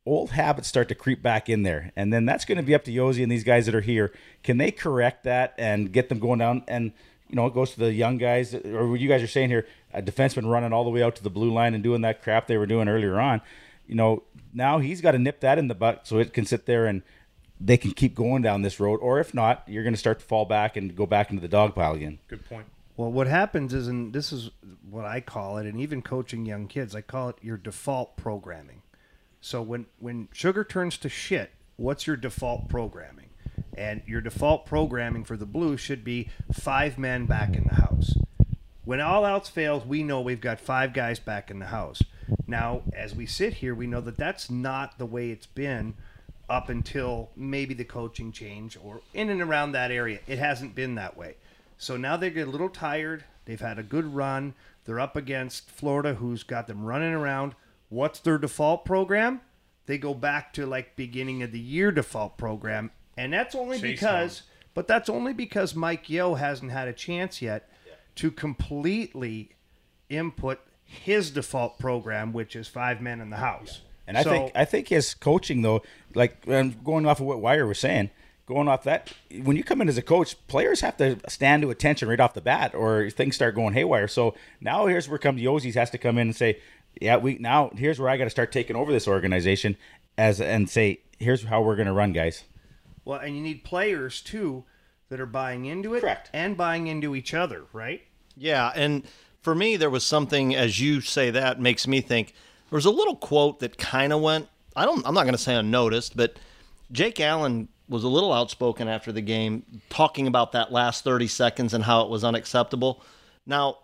old habits start to creep back in there. And then that's going to be up to Yosi and these guys that are here. Can they correct that and get them going down? And, you know, it goes to the young guys, or what you guys are saying here, a defenseman running all the way out to the blue line and doing that crap they were doing earlier on. You know, now he's got to nip that in the butt so it can sit there and they can keep going down this road. Or if not, you're going to start to fall back and go back into the dog pile again. Good point. Well, what happens is, and this is what I call it, and even coaching young kids, I call it your default programming. So when, when sugar turns to shit, what's your default programming? And your default programming for the Blues should be five men back in the house. When all else fails, we know we've got five guys back in the house. Now, as we sit here, we know that that's not the way it's been up until maybe the coaching change or in and around that area. It hasn't been that way. So now they get a little tired. They've had a good run. They're up against Florida, who's got them running around. What's their default program? They go back to like beginning of the year default program. And that's only Chase because, them. but that's only because Mike Yeo hasn't had a chance yet to completely input his default program, which is five men in the house. And I So- think I think his coaching, though, like um, going off of what Wire was saying, going off that, when you come in as a coach, players have to stand to attention right off the bat, or things start going haywire. So now here's where comes Yossi has to come in and say, yeah, we now here's where I got to start taking over this organization, as and say, here's how we're going to run, guys. Well, and you need players, too, that are buying into it Correct. and buying into each other, right? Yeah, and for me, there was something, as you say that, makes me think, there was a little quote that kind of went, I don't, I'm not going to say unnoticed, but Jake Allen was a little outspoken after the game, talking about that last thirty seconds and how it was unacceptable. Now,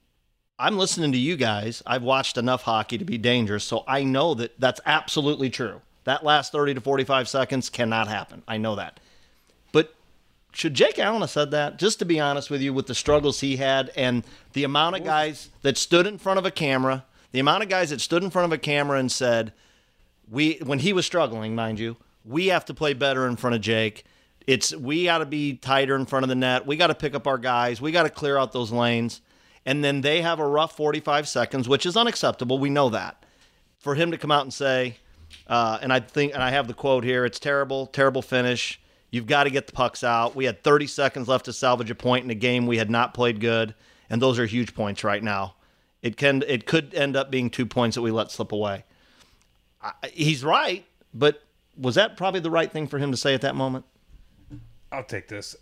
I'm listening to you guys. I've watched enough hockey to be dangerous, so I know that that's absolutely true. That last thirty to forty-five seconds cannot happen. I know that. But should Jake Allen have said that? Just to be honest with you, with the struggles he had and the amount of guys that stood in front of a camera, the amount of guys that stood in front of a camera and said, "We," when he was struggling, mind you, we have to play better in front of Jake. It's we got to be tighter in front of the net. We got to pick up our guys. We got to clear out those lanes. And then they have a rough forty-five seconds, which is unacceptable. We know that. For him to come out and say, uh, and I think, and I have the quote here, it's terrible, terrible finish. You've got to get the pucks out. We had thirty seconds left to salvage a point in a game we had not played good, and those are huge points right now. It can, it could end up being two points that we let slip away. I, he's right, but was that probably the right thing for him to say at that moment? I'll take this.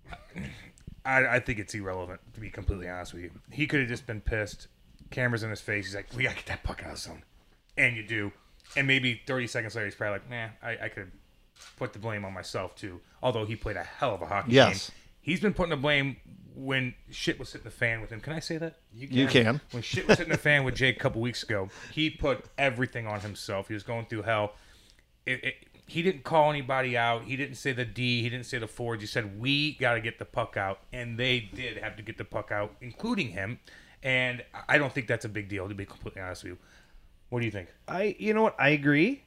I, I think it's irrelevant, to be completely honest with you. He could have just been pissed. Cameras in his face. He's like, we got to get that puck out of zone. And you do. And maybe thirty seconds later, he's probably like, nah, I, I could put the blame on myself, too. Although he played a hell of a hockey Yes. game. He's been putting the blame when shit was hitting the fan with him. Can I say that? You You can. When shit was hitting the fan with Jake a couple weeks ago, he put everything on himself. He was going through hell. It, it, he didn't call anybody out. He didn't say the D. He didn't say the forwards. He said, we got to get the puck out. And they did have to get the puck out, including him. And I don't think that's a big deal, to be completely honest with you. What do you think? I, you know what? I agree.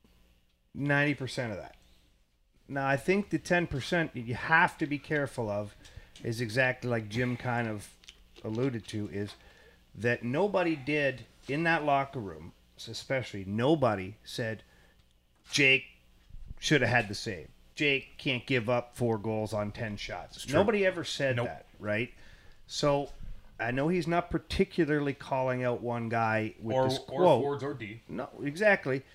ninety percent of that. Now, I think the ten percent that you have to be careful of is exactly like Jim kind of alluded to, is that nobody did in that locker room, especially nobody said, Jake should have had the save. Jake can't give up four goals on ten shots. Nobody ever said Nope. that, right? So I know he's not particularly calling out one guy with Or, this or quote. forwards or D. No, exactly.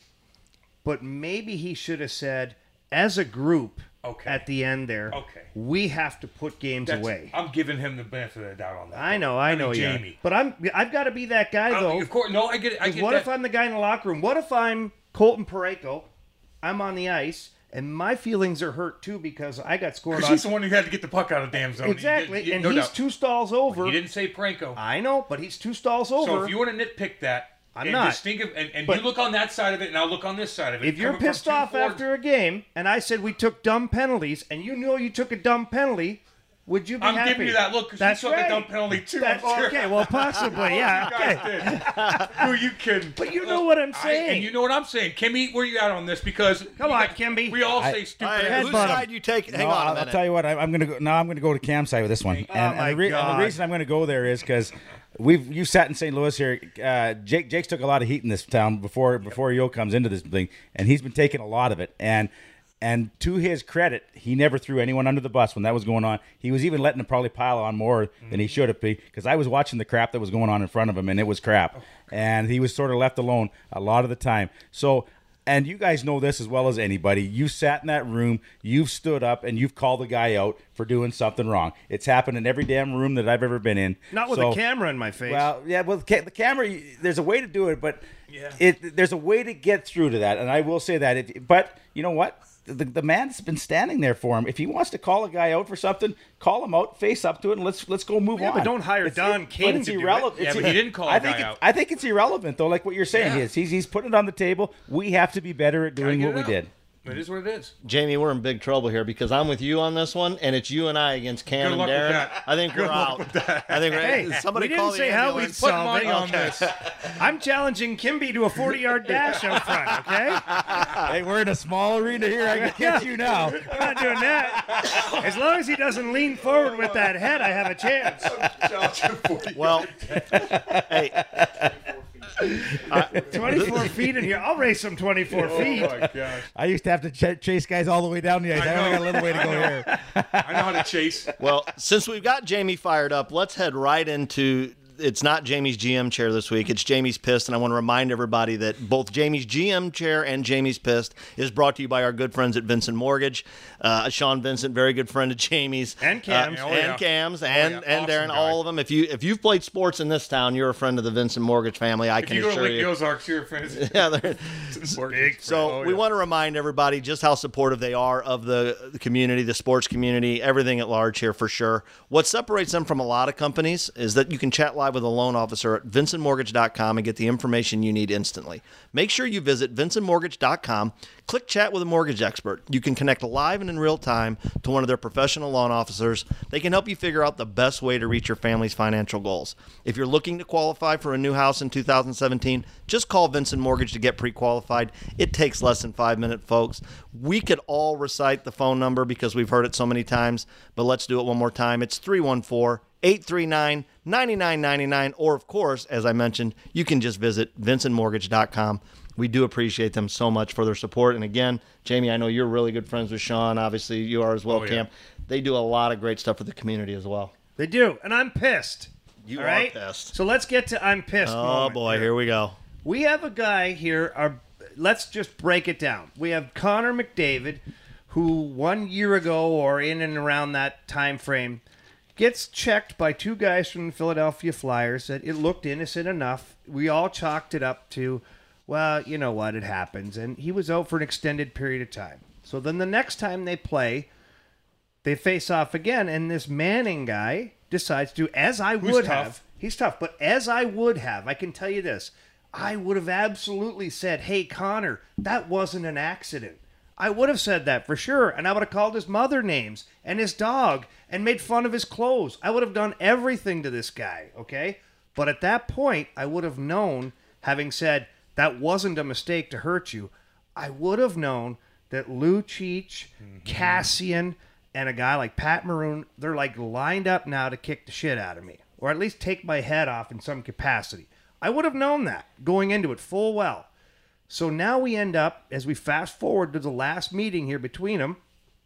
But maybe he should have said, as a group, Okay. at the end there, Okay. we have to put games That's, away. I'm giving him the benefit of the doubt on that. I know, I, mean, know, you. Jamie. But I'm, I've got to be that guy I- though. of course, no, I get it. I 'Cause get what that. if I'm the guy in the locker room? What if I'm Colton Parayko? I'm on the ice, and my feelings are hurt too because I got scored Because on. he's the one who had to get the puck out of the damn zone. Exactly, You- you- and no he's doubt. two stalls over. He didn't say Pranko. I know, but he's two stalls over. So if you want to nitpick that, I'm and not. just think of, and, and But- you look on that side of it, and I'll look on this side of it. If you're Coming from pissed two off forwards- after a game, and I said we took dumb penalties, and you know you took a dumb penalty, would you be I'm happy? giving you that look because you That's took right. a dumb penalty too. That's I'm sure. okay. Well, possibly, yeah. You Okay. guys did. Who you kidding? But you know what I'm I- saying. and you know what I'm saying. Kimmy, where you at on this? Because Come you on, got- Kimby. We all I- say stupid. All right, Head whose bottom. side you take? Hang No, on a I'll, minute. I'll tell you what. I, I'm going to go. No, I'm going to go to Cam's side with this one. And, Oh, my and, the re- and God. the reason I'm going to go there is because we've you sat in Saint Louis here. Uh, Jake Jake's took a lot of heat in this town before before Yo comes into this thing, and he's been taking a lot of it. And and to his credit, he never threw anyone under the bus when that was going on. He was even letting them probably pile on more than he should have been, because I was watching the crap that was going on in front of him, and it was crap. And he was sort of left alone a lot of the time. So. And you guys know this as well as anybody. You sat in that room, you've stood up, and you've called the guy out for doing something wrong. It's happened in every damn room that I've ever been in. Not with so, a camera in my face. Well, yeah, well, the ca- the camera, there's a way to do it, but Yeah. it there's a way to get through to that. And I will say that. It, but you know what? The, the man's been standing there for him. If he wants to call a guy out for something, call him out, face up to it, and let's let's go move Yeah, on. but don't hire It's- Don it- King but it's to do it. irrelevant. Yeah, It's- but he didn't call I a think guy it- out. I think it's irrelevant though, like what you're saying. Yeah. He is. He's he's putting it on the table. We have to be better at doing Gotta what we get it out. did. It is what it is. Jamie, we're in big trouble here because I'm with you on this one, and it's you and I against Cam Good and luck with Darren. that. I think Good we're luck out. with that. I think we're, Hey, somebody we didn't call the say how we'd ambulance. Put solve money it. on Okay. this. I'm challenging Kimby to a forty-yard dash out front, okay? Hey, we're in a small arena here. I can catch you now. I'm not doing that. As long as he doesn't lean forward with that head, I have a chance. Well, hey, twenty-four feet in here. I'll race him twenty-four feet. Oh my gosh. I used to have to ch- chase guys all the way down the ice. I, I only know. got a little way to go here. I know how to chase. well, since we've got Jamie fired up, let's head right into. It's not Jamie's G M chair this week. It's Jamie's Pissed, and I want to remind everybody that both Jamie's G M chair and Jamie's Pissed is brought to you by our good friends at Vincent Mortgage. Uh, Sean Vincent, very good friend of Jamie's, And Cam's. uh, Oh, and yeah. Cam's, and yeah. and Awesome Darren, guy. all of them. If you if you've played sports in this town, you're a friend of the Vincent Mortgage family. I If can you go to assure Lake you. Ozarks, you're a fan. Yeah, they're, Big So fan. Oh, we yeah. want to remind everybody just how supportive they are of the, the community, the sports community, everything at large here for sure. What separates them from a lot of companies is that you can chat live with a loan officer at vincent mortgage dot com and get the information you need instantly. Make sure you visit vincent mortgage dot com, click chat with a mortgage expert. You can connect live and in real time to one of their professional loan officers. They can help you figure out the best way to reach your family's financial goals. If you're looking to qualify for a new house in two thousand seventeen, just call Vincent Mortgage to get pre-qualified. It takes less than five minutes, folks. We could all recite the phone number because we've heard it so many times, but let's do it one more time. It's three one four, eight three nine, nine nine nine nine, or of course, as I mentioned, you can just visit vincent mortgage dot com. We do appreciate them so much for their support. And again, Jamie, I know you're really good friends with Sean. Obviously, you are as well, Oh, yeah. Cam. They do a lot of great stuff for the community as well. They do, and I'm pissed. You all are right? pissed. So let's get to I'm pissed. Oh, moment boy, here we go. We have a guy here. Our, let's just break it down. We have Connor McDavid, who one year ago or in and around that time frame gets checked by two guys from the Philadelphia Flyers that it looked innocent enough. We all chalked it up to, well, you know what, it happens. And he was out for an extended period of time. So then the next time they play, they face off again, and this Manning guy decides to, as I Who's would tough. have, he's tough, but as I would have, I can tell you this, I would have absolutely said, hey, Connor, that wasn't an accident. I would have said that for sure, and I would have called his mother names and his dog and made fun of his clothes. I would have done everything to this guy, okay? But at that point, I would have known, having said that wasn't a mistake to hurt you, I would have known that Lucic, Cassian, and a guy like Pat Maroon, they're like lined up now to kick the shit out of me, or at least take my head off in some capacity. I would have known that going into it full well. So now we end up, as we fast forward to the last meeting here between them,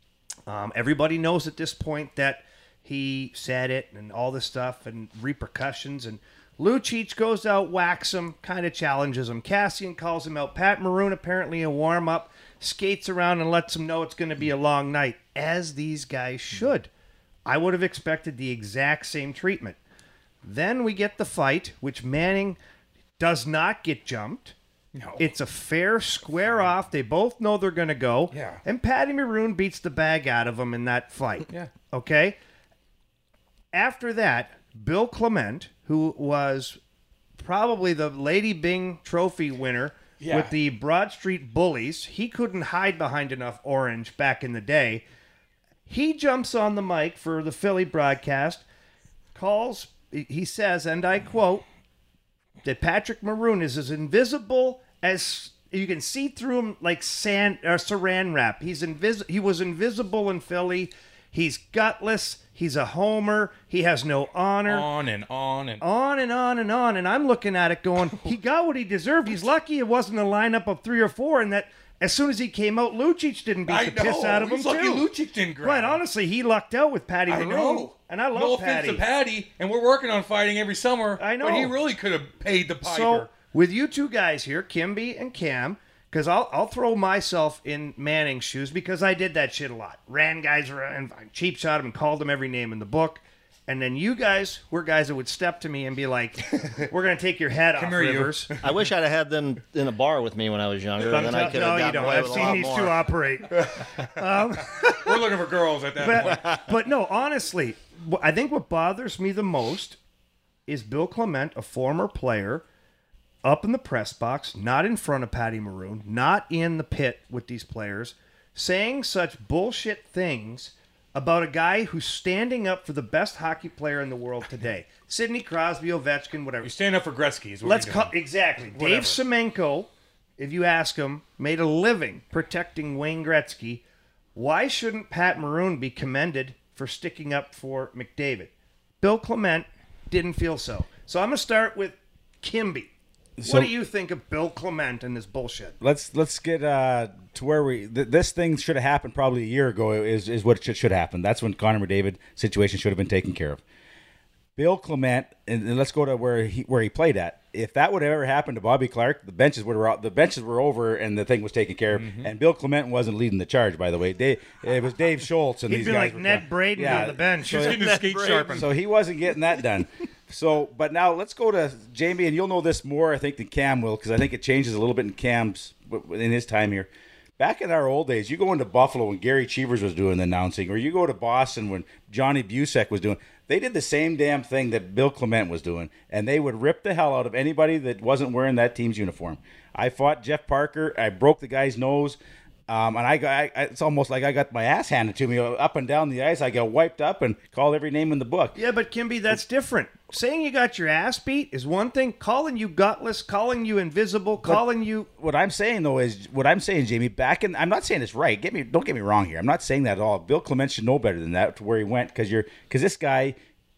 um, everybody knows at this point that he said it and all this stuff and repercussions. And Lucic goes out, whacks him, kind of challenges him. Cassian calls him out. Pat Maroon, apparently a warm-up, skates around and lets him know it's going to be a long night, as these guys should. I would have expected the exact same treatment. Then we get the fight, which Manning does not get jumped. No. It's a fair square off. They both know they're going to go. Yeah. And Patty Maroon beats the bag out of him in that fight. Yeah. Okay? After that, Bill Clement, who was probably the Lady Bing Trophy winner Yeah. with the Broad Street Bullies, he couldn't hide behind enough orange back in the day. He jumps on the mic for the Philly broadcast, calls, he says, and I quote, that Patrick Maroon is as invisible as you can see through him like sand or saran wrap. He's invis- He was invisible in Philly. He's gutless. He's a homer. He has no honor. On and on and On and on and on. And I'm looking at it going, he got what he deserved. He's lucky it wasn't a lineup of three or four, and that as soon as he came out, Lucic didn't beat I the piss know. out of him, He's lucky too. Lucic didn't grab Quite him. honestly, he lucked out with Patty I Maroon. know. And I love no Patty. offense to Patty, and we're working on fighting every summer. I know. But he really could have paid the piper. So, with you two guys here, Kimby and Cam, because I'll, I'll throw myself in Manning's shoes because I did that shit a lot. Ran guys around, cheap shot them, and called them every name in the book. And then you guys were guys that would step to me and be like, we're going to take your head off, Come here, you. Rivers. I wish I'd have had them in a bar with me when I was younger. I'm Then I tell- could no, have you gotten don't. away I've with a seen lot these more. two operate. We're looking for girls at that point. but, but no, honestly, wh- I think what bothers me the most is Bill Clement, a former player, up in the press box, not in front of Patty Maroon, not in the pit with these players, saying such bullshit things about a guy who's standing up for the best hockey player in the world today. Sidney Crosby, Ovechkin, whatever. You stand up for Gretzky. Is what Let's you're call doing. exactly. Whatever. Dave Semenko, if you ask him, made a living protecting Wayne Gretzky. Why shouldn't Pat Maroon be commended for sticking up for McDavid? Bill Clement didn't feel so. So I'm gonna start with Kimby. So- what do you think of Bill Clement and this bullshit? Let's let's get uh, to where we. Th- this thing should have happened probably a year ago. Is is what should should happen. That's when Connor McDavid situation should have been taken care of. Bill Clement, and, and let's go to where he where he played at. If that would have ever happened to Bobby Clark, the benches would have the benches were over and the thing was taken care of. Mm-hmm. And Bill Clement wasn't leading the charge, by the way. Dave, it was Dave Schultz and He'd these be guys like were Ned done. Braden Yeah, on the bench. so- He's getting his skate sharpened. So he wasn't getting that done. So, but now let's go to Jamie, and you'll know this more, I think, than Cam will, because I think it changes a little bit in Cam's in his time here. Back in our old days, you go into Buffalo when Gary Cheevers was doing the announcing, or you go to Boston when Johnny Busek was doing. They did the same damn thing that Bill Clement was doing, and they would rip the hell out of anybody that wasn't wearing that team's uniform. I fought Jeff Parker. I broke the guy's nose. Um, and I got, I, it's almost like I got my ass handed to me up and down the ice. I got wiped up and called every name in the book. Yeah, but Kimby, that's different. Saying you got your ass beat is one thing. Calling you gutless, calling you invisible, calling you. What I'm saying though is, what I'm saying, Jamie, back in, I'm not saying it's right. Get me, don't get me wrong here. I'm not saying that at all. Bill Clement should know better than that to where he went, because you're, because this guy.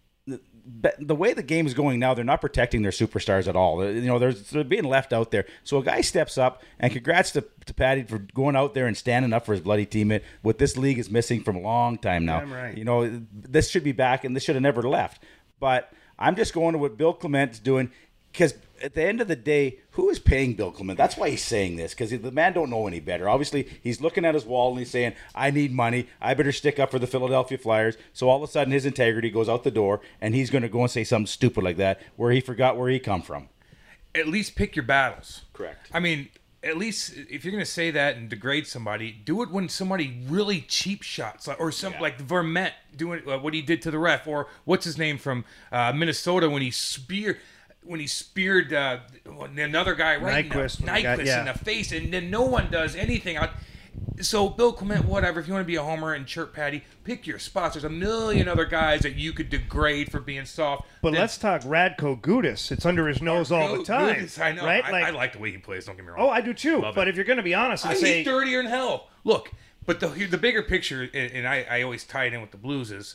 But the way the game is going now, they're not protecting their superstars at all. You know, they're, they're being left out there. So a guy steps up, and congrats to, to Patty for going out there and standing up for his bloody teammate. What this league is missing from a long time now. Damn right. You know, this should be back, and this should have never left. But I'm just going to what Bill Clement's doing, because at the end of the day, who is paying Bill Clement? That's why he's saying this, because the man don't know any better. Obviously, he's looking at his wall and he's saying, I need money. I better stick up for the Philadelphia Flyers. So all of a sudden, his integrity goes out the door, and he's going to go and say something stupid like that, where he forgot where he come from. At least pick your battles. Correct. I mean, at least if you're going to say that and degrade somebody, do it when somebody really cheap shots, like, or some Yeah. like Vermette doing uh, what he did to the ref, or what's his name from uh, Minnesota when he speared when he speared uh, another guy right Nyquist, in the, when he got- Nyquist yeah. in the face, and then no one does anything. I, so Bill Clement, whatever. If you want to be a homer and chirp Patty, pick your spots. There's a million other guys that you could degrade for being soft. But Then- let's talk Radko Gudas. It's under his nose all the Good- time. goodness, I know. Right? I, Like, I like the way he plays. Don't get me wrong. oh, I do too. Love But it. if you're going to be honest and I, say, he's dirtier than hell. Look, but the the bigger picture, and, and I, I always tie it in with the Blues, is,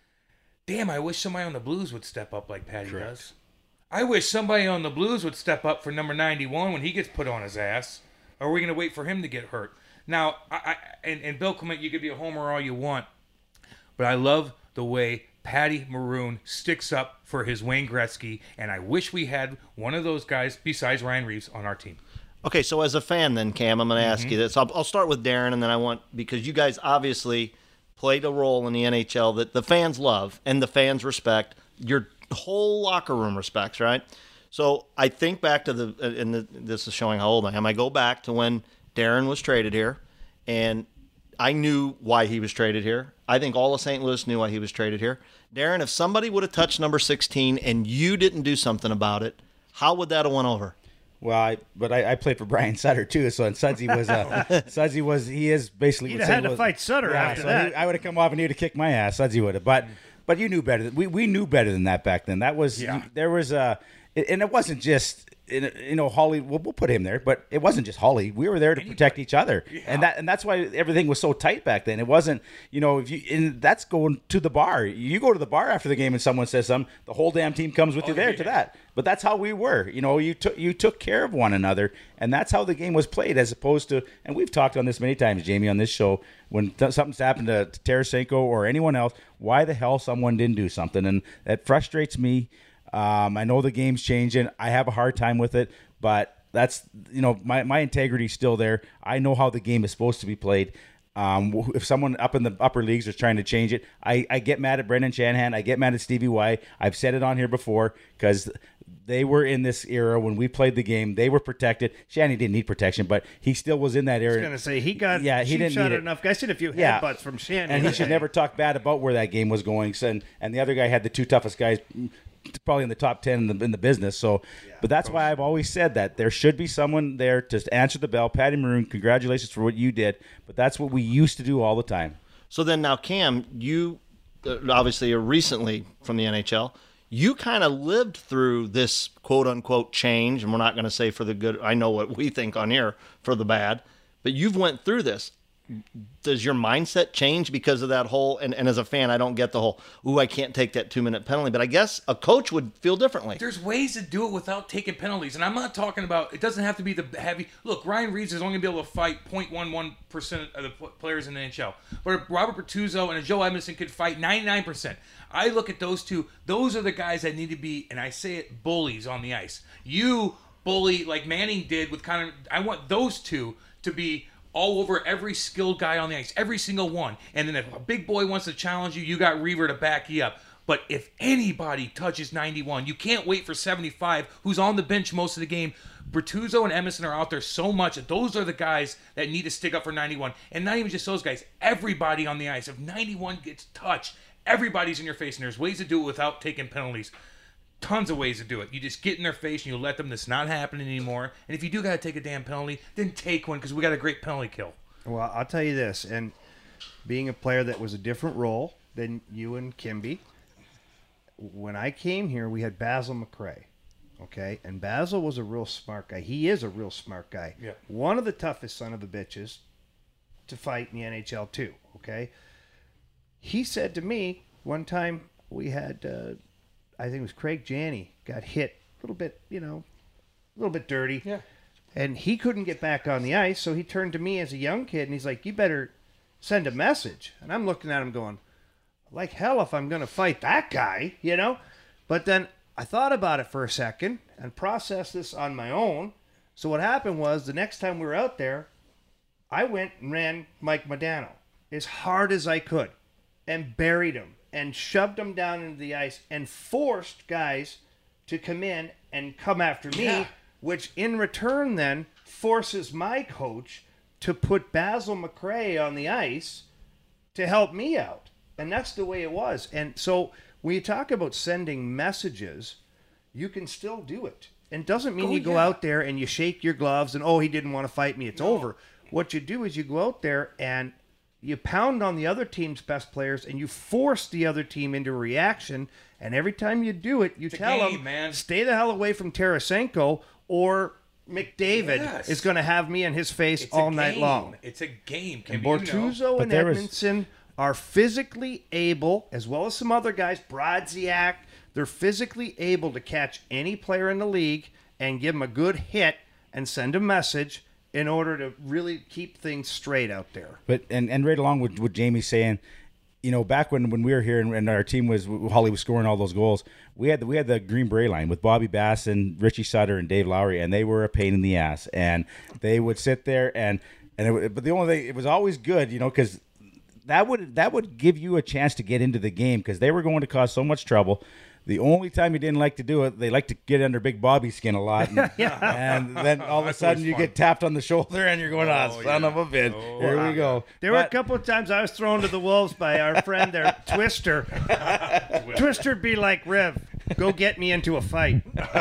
damn, I wish somebody on the Blues would step up like Patty does. I wish somebody on the Blues would step up for number ninety-one when he gets put on his ass. Or are we going to wait for him to get hurt? Now, I, I and, and Bill Clement, you could be a homer all you want, but I love the way Patty Maroon sticks up for his Wayne Gretzky, and I wish we had one of those guys besides Ryan Reeves on our team. Okay, so as a fan then, Cam, I'm going to ask Mm-hmm. you this. I'll, I'll start with Darren, and then I want, because you guys obviously played a role in the N H L that the fans love and the fans respect. Your whole locker room respects, right? So I think back to the, and the, this is showing how old I am. I go back to when Darren was traded here, and I knew why he was traded here. I think all of Saint Louis knew why he was traded here. Darren, if somebody would have touched number sixteen and you didn't do something about it, how would that have went over? Well, I, but I, I played for Brian Sutter too, so and Sudsy was uh, Sudsy was he is basically. You'd what have had Saint to Louis- fight Sutter yeah, after so that. he- I would have come off and he'd have kicked my ass. Sudsy would have, but but you knew better. Than, we we knew better than that back then. That was Yeah. there was a, and it wasn't just in, you know, Holly, we'll, we'll put him there, but it wasn't just Holly. We were there to Anybody. protect each other, yeah. and that and that's why everything was so tight back then. It wasn't, you know, if you and that's going to the bar. You go to the bar after the game and someone says something, the whole damn team comes with oh, you there yeah. to that. But that's how we were. You know, you took you took care of one another, and that's how the game was played, as opposed to. And we've talked on this many times, Jamie, on this show. When th- something's happened to, to Tarasenko or anyone else, why the hell someone didn't do something, and that frustrates me. Um, I know the game's changing. I have a hard time with it, but that's, you know, my, my integrity's still there. I know how the game is supposed to be played. Um, if someone up in the upper leagues is trying to change it, I, I get mad at Brendan Shanahan. I get mad at Stevie Y. I've said it on here before because they were in this era when we played the game. They were protected. Shanny didn't need protection, but he still was in that era. I was going to say, he got yeah, he didn't shot need it. enough. I seen a few yeah. headbutts from Shanny. And he should never talk bad about where that game was going. So, and, and the other guy had the two toughest guys probably in the top ten in the, in the business. So, yeah, but that's why I've always said that there should be someone there to answer the bell. Patty Maroon, congratulations for what you did. But that's what we used to do all the time. So then now, Cam, you uh, obviously are recently from the N H L. You kind of lived through this quote-unquote change, and we're not going to say for the good. I know what we think on here for the bad, but you've went through this. Does your mindset change because of that whole, and, and as a fan, I don't get the whole, ooh, I can't take that two-minute penalty, but I guess a coach would feel differently. There's ways to do it without taking penalties, and I'm not talking about, it doesn't have to be the heavy, look, Ryan Reeves is only going to be able to fight zero point one one percent of the players in the N H L, but Robert Bertuzzo and a Joe Edmondson could fight ninety-nine percent. I look at those two, those are the guys that need to be, and I say it, bullies on the ice. You bully like Manning did with kind of, I want those two to be all over every skilled guy on the ice, every single one. And then if a big boy wants to challenge you, you got Reaver to back you up. But if anybody touches ninety-one, you can't wait for seventy-five, who's on the bench most of the game. Bertuzzo and Emerson are out there so much that those are the guys that need to stick up for ninety-one. And not even just those guys, everybody on the ice. If ninety-one gets touched, everybody's in your face. And there's ways to do it without taking penalties. Tons of ways to do it. You just get in their face and you let them, that's not happening anymore. And if you do got to take a damn penalty, then take one, because we got a great penalty kill. Well, I'll tell you this, and being a player that was a different role than you and Kimby, when I came here, we had Basil McRae, okay? And Basil was a real smart guy. He is a real smart guy. Yeah. One of the toughest son of the bitches to fight in the N H L too, okay? He said to me one time, we had... Uh, I think it was Craig Janney, got hit a little bit, you know, a little bit dirty. Yeah. And he couldn't get back on the ice, so he turned to me as a young kid, and he's like, you better send a message. And I'm looking at him going, like hell if I'm going to fight that guy, you know? But then I thought about it for a second and processed this on my own. So what happened was the next time we were out there, I went and ran Mike Modano as hard as I could and buried him. And shoved them down into the ice and forced guys to come in and come after me, yeah. which in return then forces my coach to put Basil McRae on the ice to help me out. And that's the way it was. And so when you talk about sending messages, you can still do it. And it doesn't mean oh, you go yeah. out there and you shake your gloves and, oh, he didn't want to fight me, it's no. over. What you do is you go out there and you pound on the other team's best players, and you force the other team into a reaction. And every time you do it, you it's tell game, them, man. stay the hell away from Tarasenko, or McDavid yes. is going to have me in his face it's all night long. It's a game. And Bortuzzo you know. and Edmondson was... are physically able, as well as some other guys, Brodziak, they're physically able to catch any player in the league and give them a good hit and send a message in order to really keep things straight out there. But and, and right along with what Jamie's saying, you know, back when, when we were here and, and our team was, Holly was scoring all those goals, we had the, we had the Green Beret line with Bobby Bass and Richie Sutter and Dave Lowry, and they were a pain in the ass. And they would sit there and and it, but the only thing, it was always good, you know, because that would that would give you a chance to get into the game, because they were going to cause so much trouble. The only time you didn't like to do it, they like to get under Big Bobby's skin a lot. And, yeah. and then all of a sudden you fun. get tapped on the shoulder and you're going, oh, oh son yeah. of a bitch. Oh, Here wow. we go. There but, were a couple of times I was thrown to the wolves by our friend there, Twister. Twister'd be like, Rev, go get me into a fight.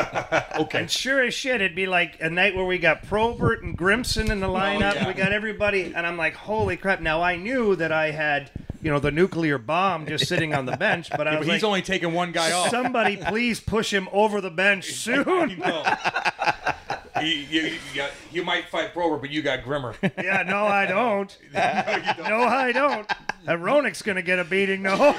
Okay. And sure as shit, it'd be like a night where we got Probert and Grimson in the lineup. Oh, yeah. We got everybody. And I'm like, holy crap. Now I knew that I had you know, the nuclear bomb just sitting on the bench. But I Yeah, was but like, he's only taking one guy off. somebody please push him over the bench soon. you, you, you, got, you might fight Brober, but you got Grimmer. Yeah, no, I don't. no, you don't. No, I don't. And Ronick's going to get a beating, no.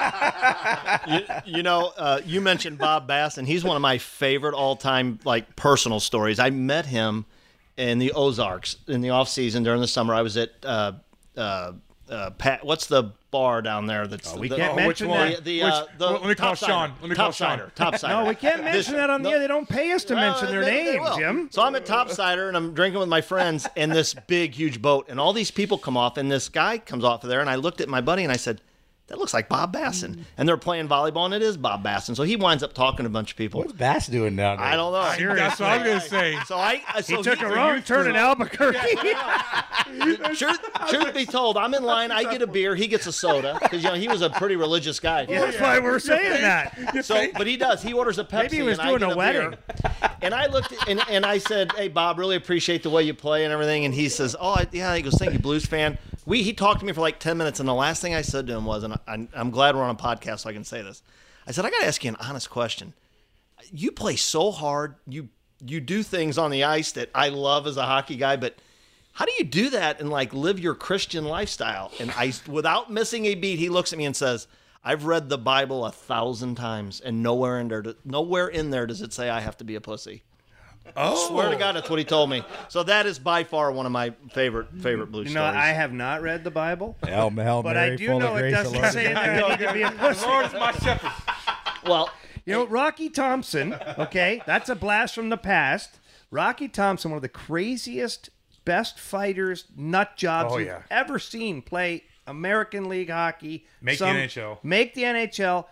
you, you know, uh, you mentioned Bob Bass, and he's one of my favorite all-time, like, personal stories. I met him in the Ozarks in the off season during the summer. I was at uh, uh, uh, Pat. What's the bar down there? That's Oh, we the, can't oh, mention which one? that. The, Which- uh, the well, let me call Top Sean. Cider. Let me Top call Sean. Cider. Top Cider. No, we can't mention This- that on the no. air. They don't pay us to Well, mention their they- they name, will. Jim. So I'm at Top Cider and I'm drinking with my friends in this big, huge boat, and all these people come off, and this guy comes off of there, and I looked at my buddy and I said, that looks like Bob Basson. And they're playing volleyball, and it is Bob Basson. So he winds up talking to a bunch of people. What's Bass doing down there? I don't know. That's what I was going to say. So I, so He took he- a wrong turn in Albuquerque. Truth, truth be told, I'm in line. I get a beer. He gets a soda because you know he was a pretty religious guy. That's why we're saying that. So, but he does. He orders a Pepsi. Maybe he was and I doing get a wedding. beer. And I looked at, and, and I said, "Hey, Bob, really appreciate the way you play and everything." And he says, "Oh, I, yeah." He goes, "Thank you, Blues fan." We he talked to me for like ten minutes, and the last thing I said to him was, and I, I'm glad we're on a podcast so I can say this. I said, "I got to ask you an honest question. You play so hard. You you do things on the ice that I love as a hockey guy, but." How do you do that and like live your Christian lifestyle? And I, without missing a beat, he looks at me and says, "I've read the Bible a thousand times, and nowhere in there, nowhere in there does it say I have to be a pussy." Oh, swear to God, that's what he told me. So that is by far one of my favorite favorite Blues You know, stories. I have not read the Bible, Hail, Hail but Mary, I do full know of it grace, the doesn't Lord say is in there I need to be a pussy. Lord is my shepherd. well, You know, Rocky Thompson, okay, that's a blast from the past. Rocky Thompson, one of the craziest, best fighters, nut jobs Oh, you've yeah. ever seen play American League hockey. Make the N H L. Make the N H L.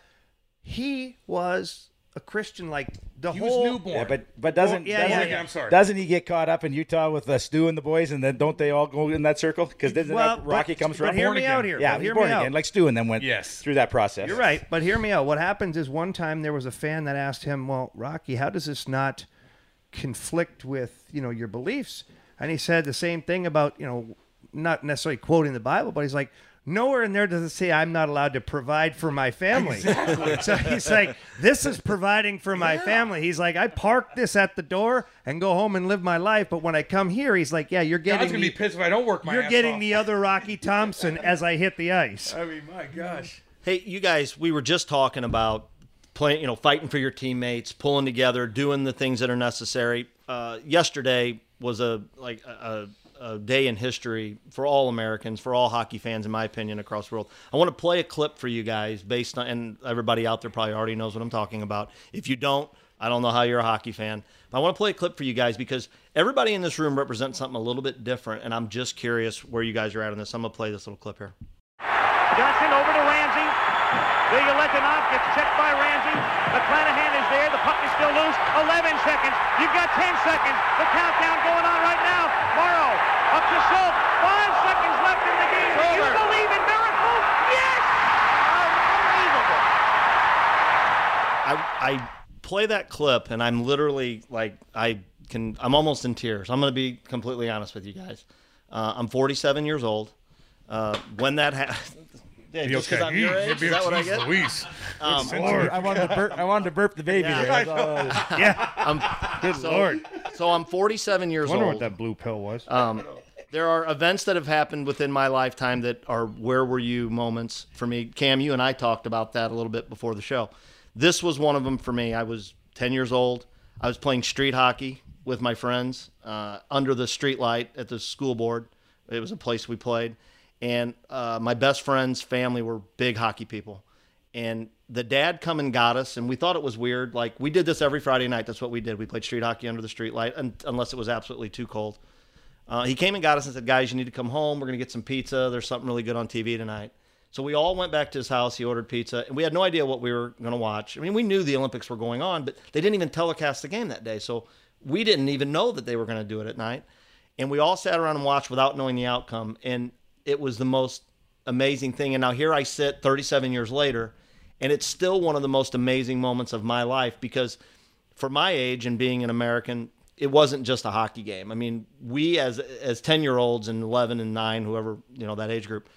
He was a Christian, like the He was whole. newborn. Yeah, but but doesn't Well, yeah, doesn't, yeah, yeah. I'm sorry. doesn't he get caught up in Utah with uh, Stu and the boys, and then don't they all go in that circle? Because isn't Well, that Rocky but, comes but from? hear Born me again. out here. Yeah, but he's hear born me again, out. like Stu, and then went Yes. through that process. You're right, but hear me out. What happens is one time there was a fan that asked him, "Well, Rocky, how does this not conflict with you know your beliefs?" And he said the same thing about you know not necessarily quoting the Bible, but he's like, nowhere in there does it say I'm not allowed to provide for my family. So he's like, this is providing for my family. He's like, I park this at the door and go home and live my life, but when I come here, he's like, yeah, you're God's getting going to the, be pissed if I don't work my you're ass getting off. the other Rocky Thompson as I hit the ice. I mean, my gosh. hey, you guys, we were just talking about playing, you know, fighting for your teammates, pulling together, doing the things that are necessary. Uh, yesterday was a like a, a day in history for all Americans, for all hockey fans, in my opinion, across the world. I want to play a clip for you guys based on, and everybody out there probably already knows what I'm talking about. If you don't, I don't know how you're a hockey fan. But I want to play a clip for you guys because everybody in this room represents something a little bit different, and I'm just curious where you guys are at on this. I'm going to play this little clip here. Johnson over to Ramsey. Vilya-Lekanov gets checked by Ramsey. McClanahan is there. The puck is still loose. eleven seconds. You've got ten seconds. The countdown going on right now. Morrow up to Schultz. Five seconds left in the game. Do you believe in miracles? Yes! Unbelievable. I, I play that clip and I'm literally like I can I'm almost in tears. I'm going to be completely honest with you guys. Uh, I'm forty-seven years old. Uh, when that happened, yeah, just because I'm your age, is that what I get? Luis. Um, I wanted to burp. I wanted to burp the baby. Yeah. there. That's all it is. Yeah. I'm, Good so, Lord. So I'm forty-seven years I wonder old. what that blue pill was. Um, there are events that have happened within my lifetime that are where were you moments for me. Cam, you and I talked about that a little bit before the show. This was one of them for me. I was ten years old. I was playing street hockey with my friends uh, under the street light at the school board. It was a place we played. And uh, my best friend's family were big hockey people. And the dad come and got us, and we thought it was weird. Like, we did this every Friday night. That's what we did. We played street hockey under the street light, un- unless it was absolutely too cold. Uh, he came and got us and said, guys, you need to come home. We're going to get some pizza. There's something really good on T V tonight. So we all went back to his house. He ordered pizza, and we had no idea what we were going to watch. I mean, we knew the Olympics were going on, but they didn't even telecast the game that day. So we didn't even know that they were going to do it at night. And we all sat around and watched without knowing the outcome. And it was the most amazing thing. And now here I sit thirty-seven years later, and it's still one of the most amazing moments of my life because for my age and being an American, it wasn't just a hockey game. I mean, we as as ten-year-olds and eleven and nine, whoever, you know, that age group,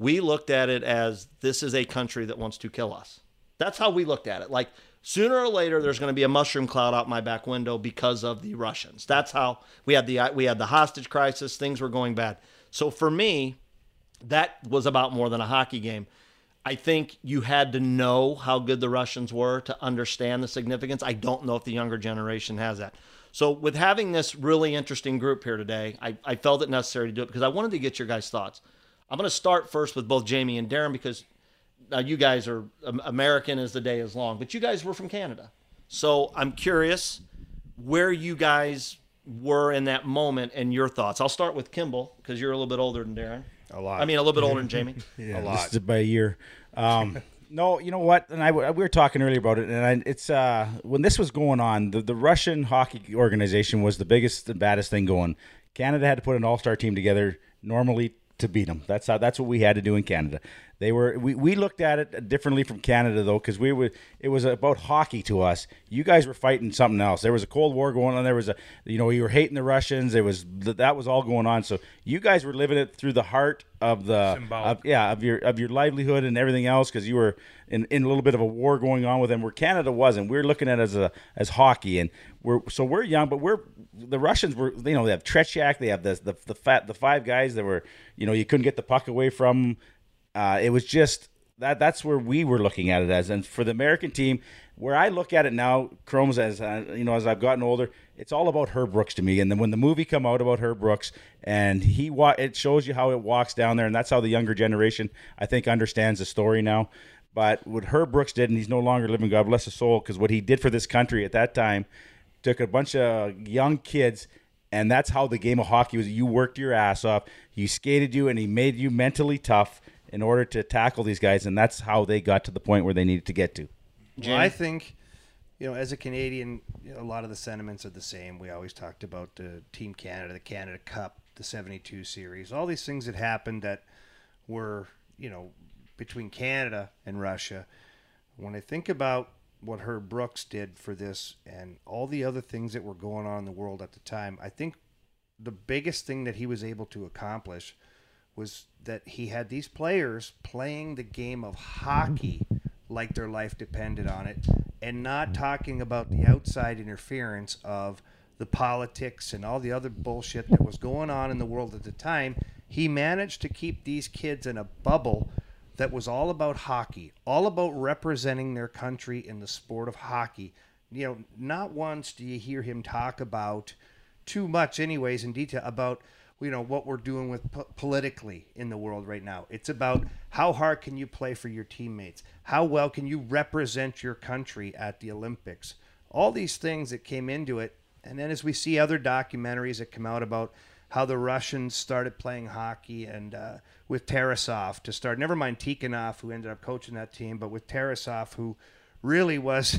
we looked at it as this is a country that wants to kill us. That's how we looked at it. Like, sooner or later, there's going to be a mushroom cloud out my back window because of the Russians. That's how we had the we had the hostage crisis. Things were going bad. So for me, that was about more than a hockey game. I think you had to know how good the Russians were to understand the significance. I don't know if the younger generation has that. So with having this really interesting group here today, I, I felt it necessary to do it because I wanted to get your guys' thoughts. I'm going to start first with both Jamie and Darren because now you guys are um, American as the day is long, but you guys were from Canada. So I'm curious where you guys were in that moment and your thoughts. I'll start with Kimball because you're a little bit older than Darren. A lot. I mean, a little bit older than Jamie. Yeah, a lot. Just by a year. Um, no, you know what? And I we were talking earlier about it, and I, it's uh, when this was going on, the, the Russian hockey organization was the biggest and baddest thing going. Canada had to put an all-star team together normally to beat them. That's how. That's what we had to do in Canada. They were. We, we looked at it differently from Canada though, because we were. It was about hockey to us. You guys were fighting something else. There was a Cold War going on. There was a. You know, you were hating the Russians. There was that was all going on. So you guys were living it through the heart of the. Of, yeah, of your of your livelihood and everything else, because you were in, in a little bit of a war going on with them, where Canada wasn't. We were looking at it as a as hockey, and we're so we're young, but we're the Russians were. You know, they have Tretiak. They have the the the fat the five guys that were. You know, you couldn't get the puck away from. Uh, it was just that that's where we were looking at it as. And for the American team, where I look at it now, Chrome's as uh, you know, as I've gotten older, it's all about Herb Brooks to me. And then when the movie come out about Herb Brooks, and he wa- it shows you how it walks down there, and that's how the younger generation, I think, understands the story now. But what Herb Brooks did, and he's no longer living, God bless his soul, because what he did for this country at that time, took a bunch of young kids. And that's how the game of hockey was. You worked your ass off. He skated you, and he made you mentally tough in order to tackle these guys. And that's how they got to the point where they needed to get to. Well, I think, you know, as a Canadian, you know, a lot of the sentiments are the same. We always talked about the Team Canada, the Canada Cup, the seventy-two series, all these things that happened that were, you know, between Canada and Russia. When I think about what Herb Brooks did for this and all the other things that were going on in the world at the time, I think the biggest thing that he was able to accomplish was that he had these players playing the game of hockey like their life depended on it, and not talking about the outside interference of the politics and all the other bullshit that was going on in the world at the time. He managed to keep these kids in a bubble that was all about hockey, all about representing their country in the sport of hockey. You know, not once do you hear him talk about, too much anyways, in detail, about, you know, what we're doing with po- politically in the world right now. It's about how hard can you play for your teammates? How well can you represent your country at the Olympics? All these things that came into it. And then as we see other documentaries that come out about how the Russians started playing hockey, and uh, with Tarasov to start, never mind Tikhonov, who ended up coaching that team, but with Tarasov, who really was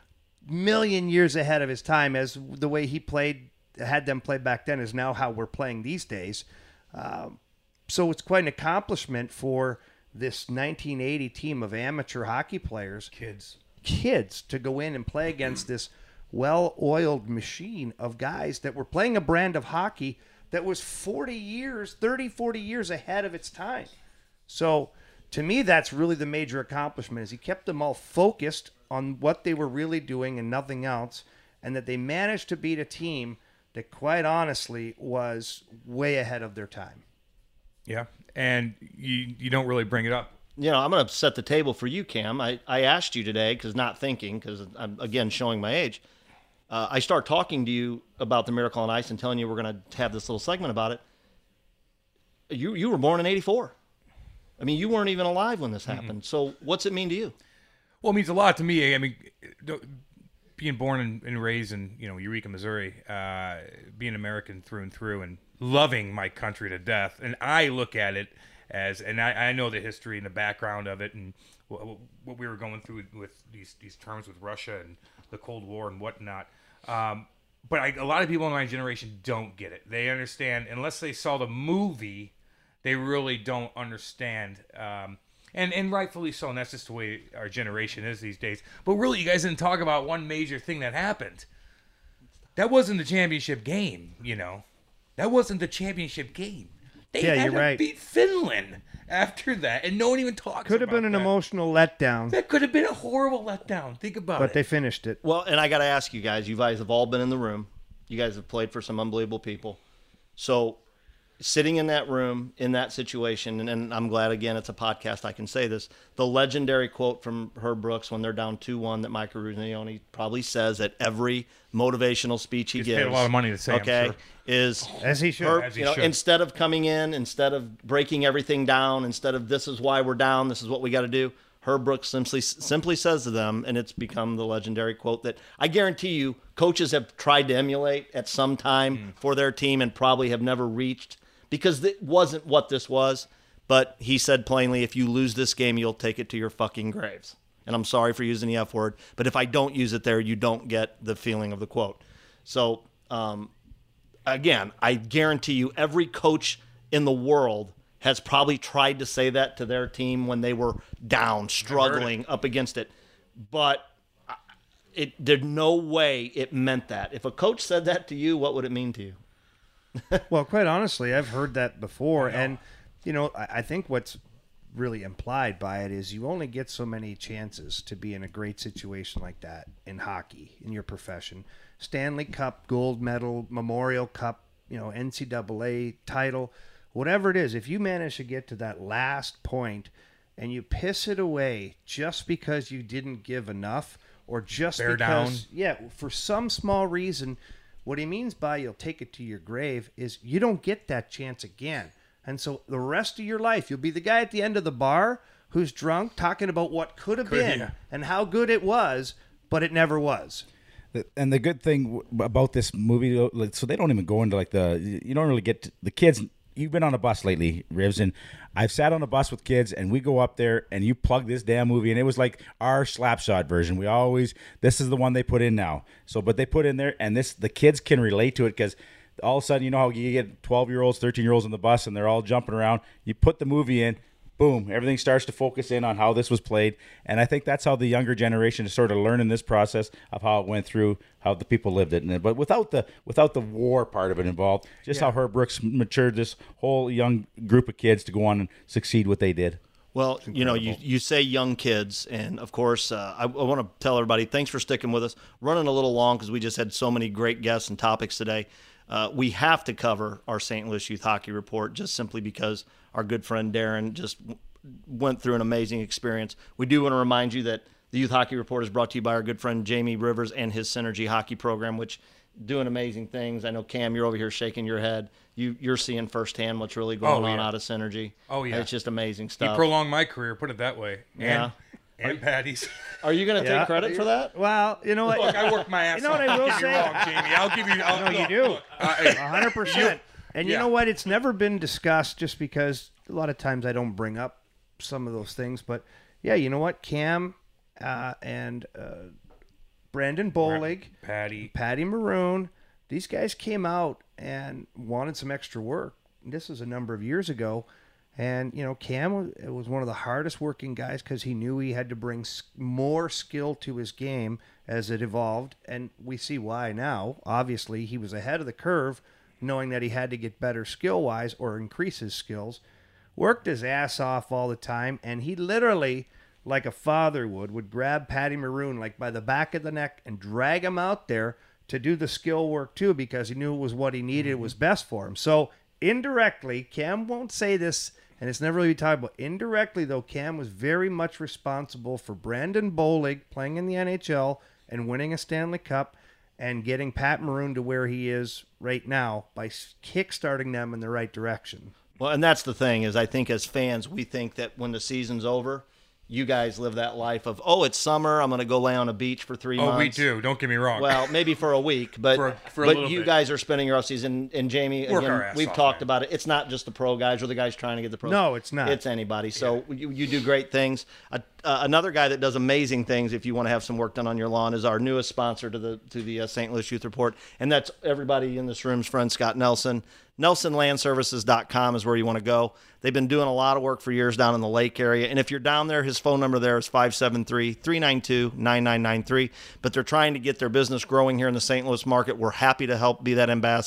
million years ahead of his time, as the way he played, had them play back then is now how we're playing these days. Um, so it's quite an accomplishment for this nineteen eighty team of amateur hockey players, kids, kids to go in and play against this well-oiled machine of guys that were playing a brand of hockey that was forty years, thirty, forty years ahead of its time. So to me, that's really the major accomplishment, is he kept them all focused on what they were really doing and nothing else, and that they managed to beat a team that quite honestly was way ahead of their time. Yeah, and you you don't really bring it up. You know, I'm going to set the table for you, Cam. I, I asked you today, because not thinking, because I'm, again, showing my age. Uh, I start talking to you about the Miracle on Ice and telling you we're going to have this little segment about it. You you were born in eighty-four. I mean, you weren't even alive when this happened. Mm-hmm. So what's it mean to you? Well, it means a lot to me. I mean, being born and, and raised in, you know, Eureka, Missouri, uh, being American through and through, and loving my country to death. And I look at it as, and I, I know the history and the background of it, and what, what we were going through with these these terms with Russia and the Cold War and whatnot. Um, but I, a lot of people in my generation don't get it. They understand, unless they saw the movie, they really don't understand. Um, and, and rightfully so, and that's just the way our generation is these days. But really, you guys didn't talk about one major thing that happened. That wasn't the championship game, you know. That wasn't the championship game. They Yeah, had you're to right. beat Finland after that, and no one even talks Could have about been an that. emotional letdown, That could have been a horrible letdown. Think about but it. they finished it. Well, and I got to ask you guys, you guys have all been in the room. You guys have played for some unbelievable people. So sitting in that room, in that situation, and, and I'm glad, again, it's a podcast, I can say this, the legendary quote from Herb Brooks when they're down two one that Mike Ruzioni probably says at every motivational speech he He's gives. paid a lot of money to say, I'm okay, sure. is As he should. Herb, As he you know, should. instead of coming in, instead of breaking everything down, instead of this is why we're down, this is what we got to do, Herb Brooks simply simply says to them, and it's become the legendary quote that I guarantee you coaches have tried to emulate at some time Mm. for their team and probably have never reached, because it wasn't what this was. But he said plainly, if you lose this game, you'll take it to your fucking graves. And I'm sorry for using the F word, but if I don't use it there, you don't get the feeling of the quote. So, um, again, I guarantee you every coach in the world has probably tried to say that to their team when they were down, struggling up against it. But it there's no way it meant that. If a coach said that to you, what would it mean to you? Well, quite honestly, I've heard that before, and you know, I, I think what's really implied by it is you only get so many chances to be in a great situation like that in hockey, in your profession. Stanley Cup, gold medal, Memorial Cup, you know, N C double A title, whatever it is. If you manage to get to that last point and you piss it away just because you didn't give enough, or just Bear because, down. yeah, for some small reason. What he means by you'll take it to your grave is you don't get that chance again. And so the rest of your life, you'll be the guy at the end of the bar who's drunk talking about what could have Could- been yeah. and how good it was, but it never was. And the good thing w- about this movie, like, so they don't even go into like the, you don't really get to, the kids. You've been on a bus lately, Rivs, and I've sat on a bus with kids, and we go up there, and you plug this damn movie, and it was like our Slapshot version. We always, this is the one they put in now. So, but they put in there, and this, the kids can relate to it because all of a sudden, you know how you get twelve-year-olds, thirteen-year-olds on the bus, and they're all jumping around. You put the movie in, boom, everything starts to focus in on how this was played. And I think that's how the younger generation is sort of learning this process of how it went through, how the people lived it. And, but without the without the war part of it involved, just how Herb Brooks matured this whole young group of kids to go on and succeed what they did. Well, you know, you, you say young kids, and of course, uh, I, I want to tell everybody, thanks for sticking with us. Running a little long because we just had so many great guests and topics today. Uh, we have to cover our Saint Louis Youth Hockey Report just simply because our good friend Darren just w- went through an amazing experience. We do want to remind you that the Youth Hockey Report is brought to you by our good friend Jamie Rivers and his Synergy Hockey program, which doing amazing things. I know, Cam, you're over here shaking your head. You, you're seeing firsthand what's really going Oh, on yeah. out of Synergy. Oh, yeah. It's just amazing He stuff. prolonged my career, put it that way. Yeah. And, and Patty's. Are you going to Yeah. take credit for that? Well, you know what? Look, I worked my ass You know what off. I will Don't get me say? wrong, Jamie. I'll give you. I'll, No, you look, do. look, uh, hey, A hundred percent. And you yeah. know what? It's never been discussed just because a lot of times I don't bring up some of those things. But yeah, you know what? Cam uh, and uh, Brandon Bolig, Patty. Patty Maroon, these guys came out and wanted some extra work. This was a number of years ago. And, you know, Cam was, was one of the hardest working guys because he knew he had to bring s- more skill to his game as it evolved. And we see why now. Obviously, he was ahead of the curve, knowing that he had to get better skill-wise or increase his skills. Worked his ass off all the time, and he literally, like a father would, would grab Patty Maroon like by the back of the neck and drag him out there to do the skill work too, because he knew it was what he needed, it was best for him. So indirectly, Cam won't say this, and it's never really talked about. Indirectly, though, Cam was very much responsible for Brandon Bolig playing in the N H L and winning a Stanley Cup and getting Pat Maroon to where he is right now by kickstarting them in the right direction. Well, and that's the thing is I think as fans, we think that when the season's over, you guys live that life of, oh, it's summer, I'm going to go lay on a beach for three Oh, months. we do. Don't get me wrong. Well, maybe for a week, but For a- for a but little you bit. guys are spending your off season. And Jamie, Work our again, ass we've off, talked man. about it. It's not just the pro guys or the guys trying to get the pros. No, it's not. It's anybody. So you, you do great things. Uh, uh, another guy that does amazing things, if you want to have some work done on your lawn, is our newest sponsor to the to the uh, Saint Louis Youth Report, and that's everybody in this room's friend Scott Nelson. Nelson Land Services dot com is where you want to go. They've been doing a lot of work for years down in the lake area. And if you're down there, his phone number there is five seven three, three nine two, nine nine nine three. But they're trying to get their business growing here in the Saint Louis market. We're happy to help be that ambassador.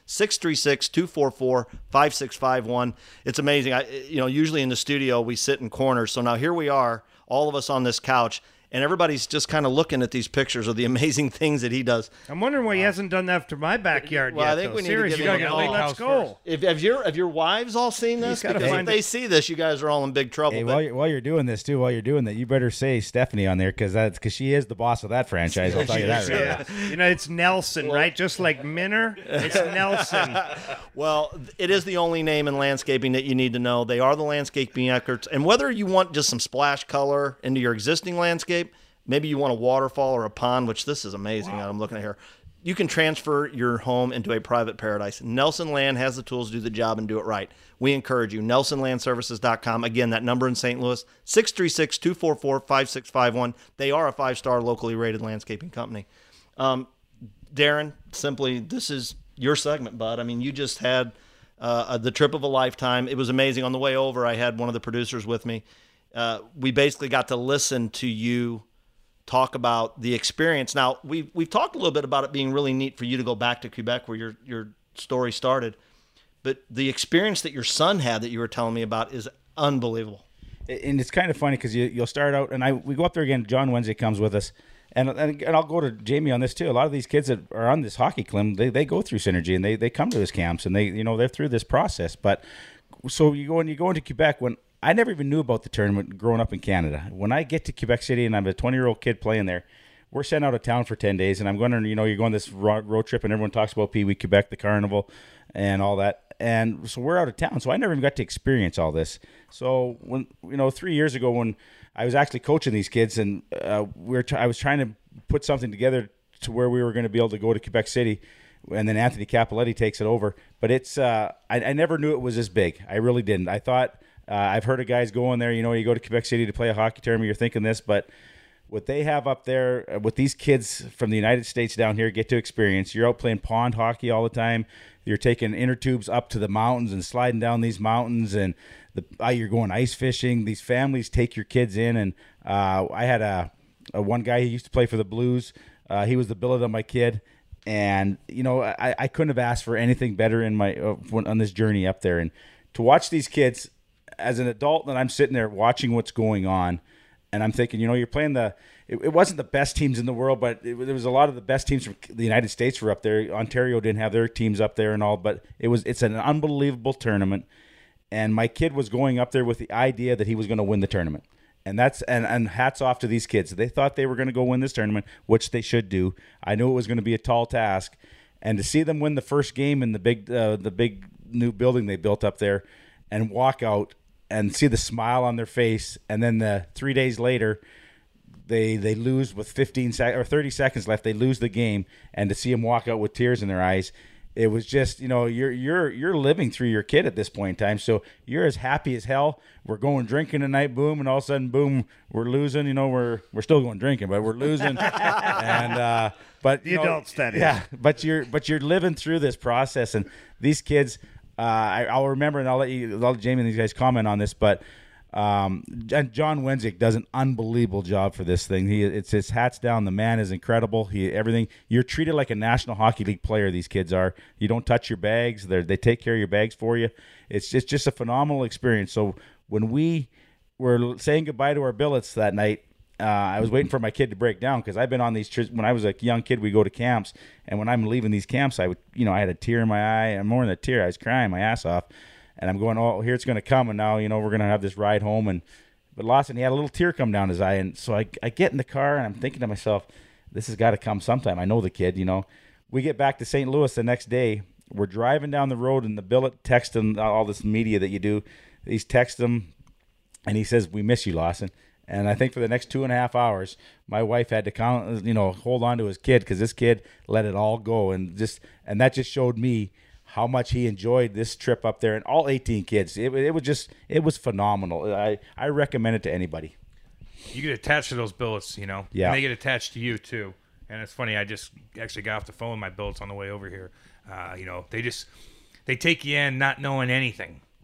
six three six, two four four, five six five one. It's amazing. I, you know, usually in the studio we sit in corners. So now here we are, all of us on this couch, and everybody's just kind of looking at these pictures of the amazing things that he does. I'm wondering why he hasn't done that to my backyard Well, yet. I think though. we need Seriously, to give him a Let's call. Let's go. If have your have your wives all seen this? gotta Because if find they it. see this, you guys are all in big trouble. Hey, But- while you're, while you're doing this too, while you're doing that, you better say Stephanie on there because that's because she is the boss of that franchise. I'll tell you that right now. Yeah. You know, it's Nelson, right? Just like Minner, it's Nelson. Well, it is the only name in landscaping that you need to know. They are the landscaping experts. And whether you want just some splash color into your existing landscape, maybe you want a waterfall or a pond, which this is amazing. Wow. I'm looking at here. You can transfer your home into a private paradise. Nelson Land has the tools to do the job and do it right. We encourage you. Nelson Land Services dot com. Again, that number in Saint Louis, six three six, two four four, five six five one. They are a five-star locally rated landscaping company. Um, Darren, simply, this is your segment, bud. I mean, you just had uh, the trip of a lifetime. It was amazing. On the way over, I had one of the producers with me. Uh, we basically got to listen to you talk about the experience. Now, we've, we've talked a little bit about it being really neat for you to go back to Quebec where your, your story started. But the experience that your son had that you were telling me about is unbelievable. And it's kind of funny because you, you'll start out, and I we go up there again. John Wednesday comes with us, and, and and I'll go to Jamie on this too. A lot of these kids that are on this hockey clim, they, they go through Synergy, and they, they come to his camps, and they you know they're through this process. But so you go and you go into Quebec when I never even knew about the tournament growing up in Canada. When I get to Quebec City and I'm a twenty-year-old kid playing there, we're sent out of town for ten days, and I'm going to, you know, you're going this road trip, and everyone talks about Pee Wee Quebec, the carnival, and all that. And so we're out of town, so I never even got to experience all this. So when, you know, three years ago when I was actually coaching these kids, and uh, we were, t- I was trying to put something together to where we were going to be able to go to Quebec City, and then Anthony Capoletti takes it over. But it's, uh, I, I never knew it was this big. I really didn't. I thought. Uh, I've heard of guys going there, you know, you go to Quebec City to play a hockey tournament, you're thinking this, but what they have up there, uh, what these kids from the United States down here get to experience, you're out playing pond hockey all the time, you're taking inner tubes up to the mountains and sliding down these mountains, and the uh, you're going ice fishing. These families take your kids in, and uh, I had a, a one guy who used to play for the Blues. Uh, he was the billet of my kid, and, you know, I, I couldn't have asked for anything better in my uh, on this journey up there. And to watch these kids, as an adult, and I'm sitting there watching what's going on, and I'm thinking, you know, you're playing the, it, it wasn't the best teams in the world, but it, there was a lot of the best teams from the United States were up there. Ontario didn't have their teams up there and all, but it was, it's an unbelievable tournament. And my kid was going up there with the idea that he was going to win the tournament. And that's, and, and hats off to these kids. They thought they were going to go win this tournament, which they should do. I knew it was going to be a tall task. And to see them win the first game in the big, uh, the big new building they built up there and walk out and see the smile on their face, and then the three days later, they they lose with fifteen sec- or thirty seconds left. They lose the game, and to see them walk out with tears in their eyes, it was just, you know, you're you're you're living through your kid at this point in time. So you're as happy as hell. We're going drinking tonight, boom, and all of a sudden, boom, we're losing. You know, we're we're still going drinking, but we're losing. and uh, but The you know, adults, that is. yeah, but you're but you're living through this process, and these kids. Uh, I, I'll remember, and I'll let you, I'll let Jamie and these guys comment on this. But um, and John Wenzik does an unbelievable job for this thing. He, it's his hats down. The man is incredible. He everything. You're treated like a National Hockey League player. These kids are. You don't touch your bags. They they take care of your bags for you. It's just just a phenomenal experience. So when we were saying goodbye to our billets that night, Uh, I was waiting for my kid to break down because I've been on these trips. When I was a young kid, we go to camps, and when I'm leaving these camps, I would, you know, I had a tear in my eye, and more than a tear, I was crying my ass off, and I'm going, oh, here it's going to come, and now, you know, we're going to have this ride home, and but Lawson, he had a little tear come down his eye, and so I, I get in the car, and I'm thinking to myself, this has got to come sometime. I know the kid, you know. We get back to Saint Louis the next day. We're driving down the road, and the billet texts him all this media that you do. He's texting him, and he says, "We miss you, Lawson." And I think for the next two and a half hours, my wife had to count, you know, hold on to his kid because this kid let it all go, and just and that just showed me how much he enjoyed this trip up there. And all eighteen kids, it, it was just it was phenomenal. I I recommend it to anybody. You get attached to those billets, you know. Yeah. And they get attached to you too. And it's funny. I just actually got off the phone with my billets on the way over here. Uh, you know, they just they take you in not knowing anything.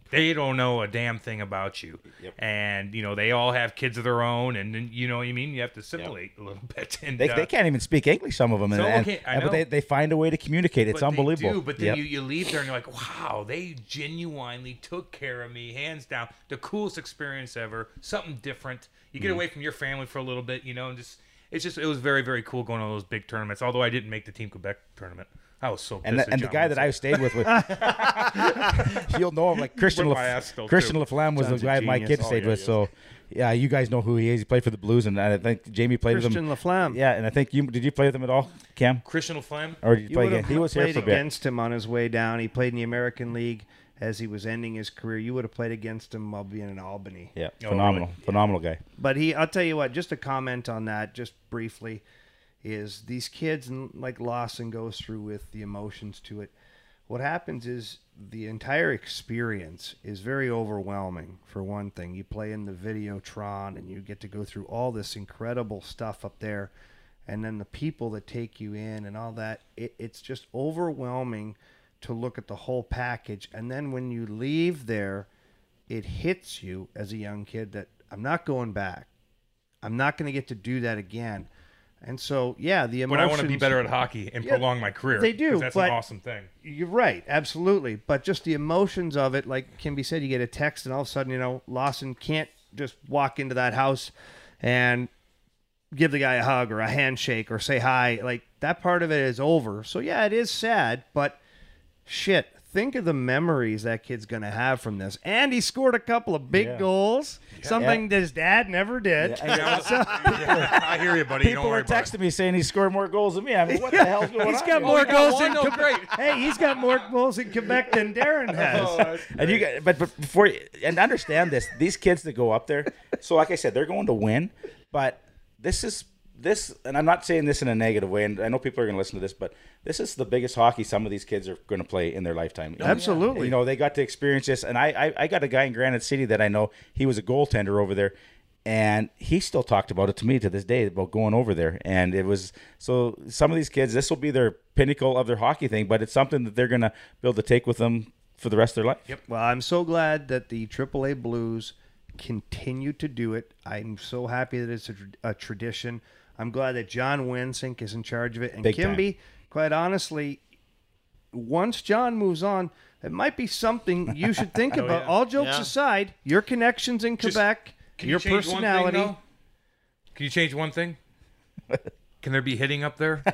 They don't know a damn thing about you. Yep. And, you know, they all have kids of their own, and then, you know what I mean? You have to assimilate yep. a little bit. And, they, uh, they can't even speak English, some of them. And, some and, can't, I and, know. But they, they find a way to communicate. It's but unbelievable. They do, but then yep. you, you leave there and you're like, wow, they genuinely took care of me, hands down. The coolest experience ever. Something different. You get mm. away from your family for a little bit, you know, and just it's just it was very, very cool going to those big tournaments, although I didn't make the Team Quebec tournament. I was so pissed. And the, and the guy that I stayed with, with you'll know him, like Christian Laf- Christian Laflamme was Sounds the guy my kid oh, stayed yeah, with. yeah. So, yeah, you guys know who he is. He played for the Blues, and I think Jamie played Christian with him. Laflamme. Yeah, and I think you did. You play with him at all, Cam? Christian Laflamme? Or did you, You play would again? have He was here played for a bit. against him on his way down. He played in the American League as he was ending his career. You would have played against him while being in Albany. Yeah, Oh, phenomenal, really? phenomenal guy. But he, I'll tell you what, just to comment on that, just briefly, is these kids, and like Lawson goes through with the emotions to it, what happens is the entire experience is very overwhelming, for one thing. You play in the Videotron, and you get to go through all this incredible stuff up there, and then the people that take you in and all that, it, it's just overwhelming to look at the whole package. And then when you leave there, it hits you as a young kid that I'm not going back. I'm not going to get to do that again. And so, yeah, the emotions. But I want to be better at hockey and Yeah, prolong my career. they do, 'cause That's but- an awesome thing. You're right, absolutely. But just the emotions of it, like can be said, you get a text and all of a sudden, you know, Lawson can't just walk into that house and give the guy a hug or a handshake or say hi. Like that part of it is over. So yeah, it is sad, but shit, think of the memories that kid's going to have from this. And he scored a couple of big Yeah. goals, something that his dad never did. Yeah, So- Yeah, I hear you, buddy. You don't People worry are about texting me saying he scored more goals than me. I mean, what the hell's going He's on? got here? more you got goals one? in No, Quebec. great. Hey, he's got more goals in Quebec than Darren has. And you got, but, but before you, and understand this, these kids that go up there. So, like I said, they're going to win, but this is this, and I'm not saying this in a negative way. And I know people are going to listen to this, but this is the biggest hockey some of these kids are going to play in their lifetime. Absolutely. You know, they got to experience this, and I, I, I got a guy in Granite City that I know. He was a goaltender over there. And he still talked about it to me to this day about going over there. And it was so some of these kids, this will be their pinnacle of their hockey thing, but it's something that they're going to be able to take with them for the rest of their life. Yep. Well, I'm so glad that the triple A Blues continue to do it. I'm so happy that it's a, a tradition. I'm glad that John Winsink is in charge of it. And Big Kimby, time. quite honestly, once John moves on, it might be something you should think about. yeah. All jokes Yeah. aside, your connections in Just- Quebec, Can your you change personality. One thing, though? Can you change one thing? Can there be hitting up there?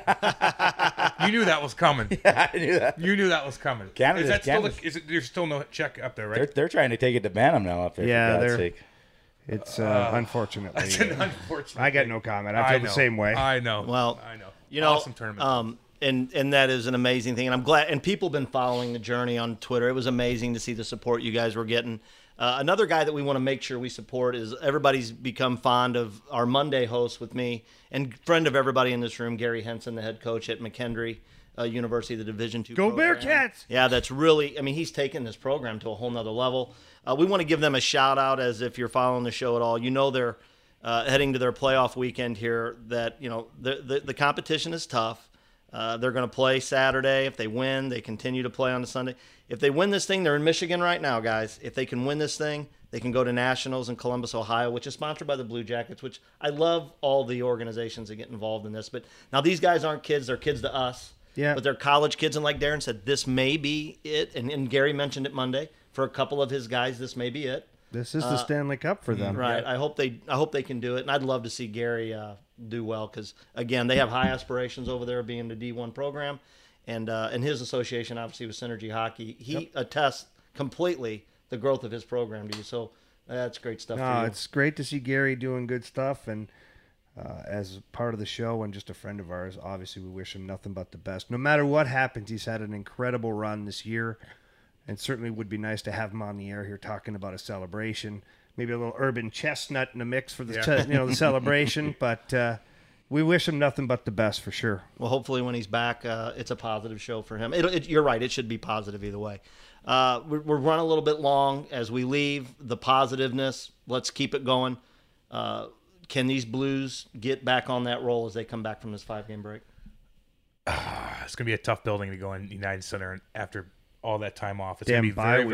You knew that was coming. I knew that. You knew that was coming. Canada's- is that still? Canada's- The, is it? There's still no check up there, right? They're, they're trying to take it to Bantam now up there, Yeah, for God's they're- sake. It's uh, unfortunately. That's an uh, unfortunate. I got thing. no comment. I feel the know. same way. I know. Well, I know. You know, awesome tournament. Um, and and that is an amazing thing, and I'm glad. And people have been following the journey on Twitter. It was amazing to see the support you guys were getting. Uh, another guy that we want to make sure we support is everybody's become fond of our Monday host with me and friend of everybody in this room, Gary Henson, the head coach at McKendree uh, University, the Division Two. Go program. Bearcats! Yeah, that's really. I mean, he's taken this program to a whole nother level. Uh, we want to give them a shout out, as if you're following the show at all. You know they're uh, heading to their playoff weekend here. That you know the the, the competition is tough. Uh, they're going to play Saturday. If they win, they continue to play on the Sunday. If they win this thing, they're in Michigan right now, guys. If they can win this thing, they can go to Nationals in Columbus, Ohio, which is sponsored by the Blue Jackets, which I love all the organizations that get involved in this. But now these guys aren't kids. They're kids to us. Yeah. But they're college kids. And like Darren said, this may be it. And, and Gary mentioned it Monday. For a couple of his guys, this may be it. This is the Stanley Cup for them. Right. I hope they I hope they can do it. And I'd love to see Gary uh, do well because, again, they have high aspirations over there being the D one program. And uh, and his association, obviously, with Synergy Hockey, he yep. attests completely the growth of his program to you. So that's great stuff No, for you. it's great to see Gary doing good stuff. And uh, as part of the show and just a friend of ours, obviously, we wish him nothing but the best. No matter what happens, he's had an incredible run this year. And certainly would be nice to have him on the air here talking about a celebration. Maybe a little urban chestnut in the mix for the Yeah. you know the celebration. But uh, we wish him nothing but the best for sure. Well, hopefully when he's back, uh, it's a positive show for him. It, it, you're right. It should be positive either way. Uh, we're, we're running a little bit long as we leave. The positiveness, let's keep it going. Uh, can these Blues get back on that roll as they come back from this five-game break? It's going to be a tough building to go in United Center after all that time off. It's Damn going to be bye very, very, week.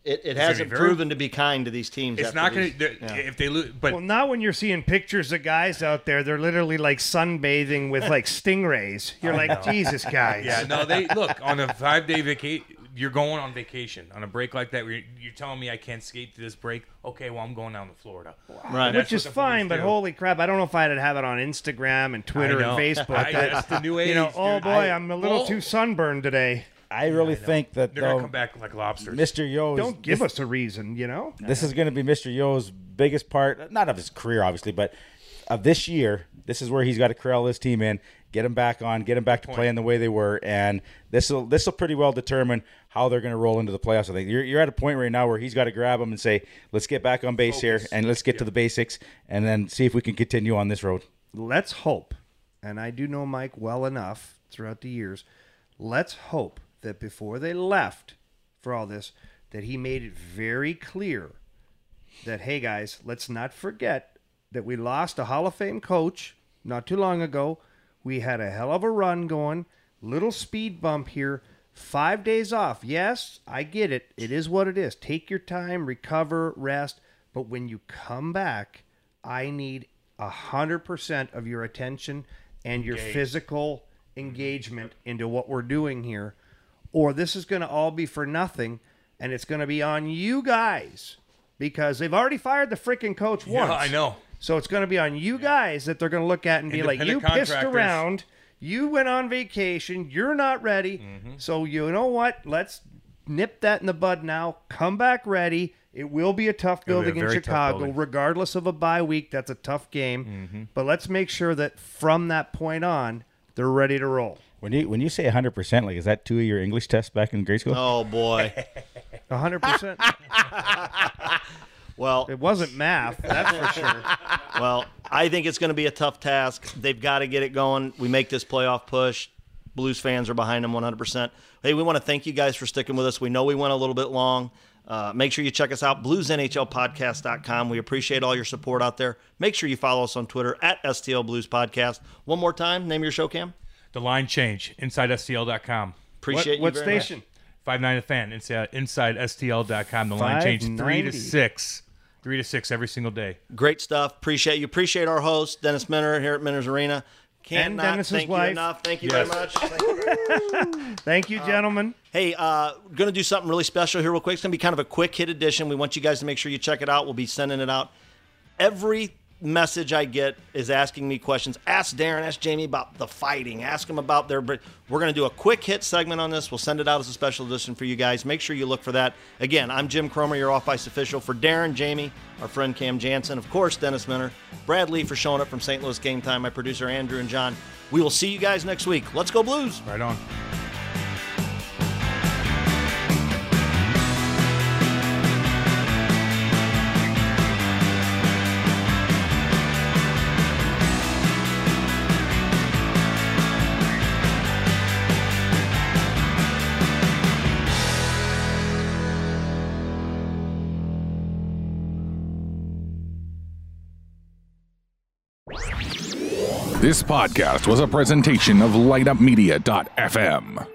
It, it gonna hasn't be very- proven to be kind to these teams. It's after not going these- to yeah. if they lose, but Well, now when you're seeing pictures of guys out there, they're literally like sunbathing with like stingrays. You're like, Jesus, guys. yeah, no, they look on a five day vacation. You're going on vacation on a break like that. Where you're, you're telling me I can't skate to this break. Okay, well I'm going down to Florida. Right. That's Which is what the fine, Blues but do. holy crap, I don't know if I'd have it on Instagram and Twitter I and know. Facebook. I- that's the new age. You know, oh dude. boy, I- I'm a little Oh. too sunburned today. I really think that They're gonna though, come back like lobsters. Mister Yo is Don't give this, us a reason, you know? this is going to be Mister Yo's biggest part, not of his career, obviously, but of this year. This is where he's got to corral his team in, get them back on, get them back to playing the way they were, and this will this will pretty well determine how they're going to roll into the playoffs. I think you're you're at a point right now where he's got to grab them and say, "Let's get back on base here, and let's get to the basics, and then see if we can continue on this road." Let's hope, and I do know Mike well enough throughout the years, let's hope that before they left for all this, that he made it very clear that, hey guys, let's not forget that we lost a Hall of Fame coach not too long ago. We had a hell of a run going, little speed bump here, five days off. Yes, I get it. It is what it is. Take your time, recover, rest. But when you come back, I need one hundred percent of your attention and your physical engagement into what we're doing here, or this is going to all be for nothing, and it's going to be on you guys because they've already fired the freaking coach Yeah, once. I know. So it's going to be on you guys that they're going to look at and be like, you Independent pissed contractors. around, you went on vacation, you're not ready. Mm-hmm. So you know what? Let's nip that in the bud now. Come back ready. It will be a tough It'll be a building in very tough Chicago, building. regardless of a bye week. That's a tough game. Mm-hmm. But let's make sure that from that point on, they're ready to roll. When you when you say one hundred percent, like is that two of your English tests back in grade school? Oh boy. one hundred percent. Well, It wasn't math, that's for sure. well, I think it's going to be a tough task. They've got to get it going. We make this playoff push. Blues fans are behind them one hundred percent. Hey, we want to thank you guys for sticking with us. We know we went a little bit long. Uh, make sure you check us out, blues n h l podcast dot com. We appreciate all your support out there. Make sure you follow us on Twitter at S T L Blues Podcast. One more time, name your show, Cam. The line change, inside S T L dot com. Appreciate What, what you very much. station? five nine the fan, inside, inside S T L dot com. The line change three to five ninety. six. three to six every single day. Great stuff. Appreciate you. Appreciate our host, Dennis Minner, here at Minner's Arena. Can't And not Dennis's thank you wife. enough. Thank you Yes. very much. Thank you. Thank you, gentlemen. Hey, uh, going to do something really special here real quick. It's going to be kind of a quick hit edition. We want you guys to make sure you check it out. We'll be sending it out. Every message I get is asking me questions. Ask Darren, ask Jamie about the fighting. Ask them about their... We're going to do a quick hit segment on this. We'll send it out as a special edition for you guys. Make sure you look for that. Again, I'm Jim Cromer, your off-ice official. For Darren, Jamie, our friend Cam Jansen, of course, Dennis Minner, Brad Lee for showing up from Saint Louis Game Time, my producer Andrew and John. We will see you guys next week. Let's go Blues. Right on. This podcast was a presentation of light up media dot f m.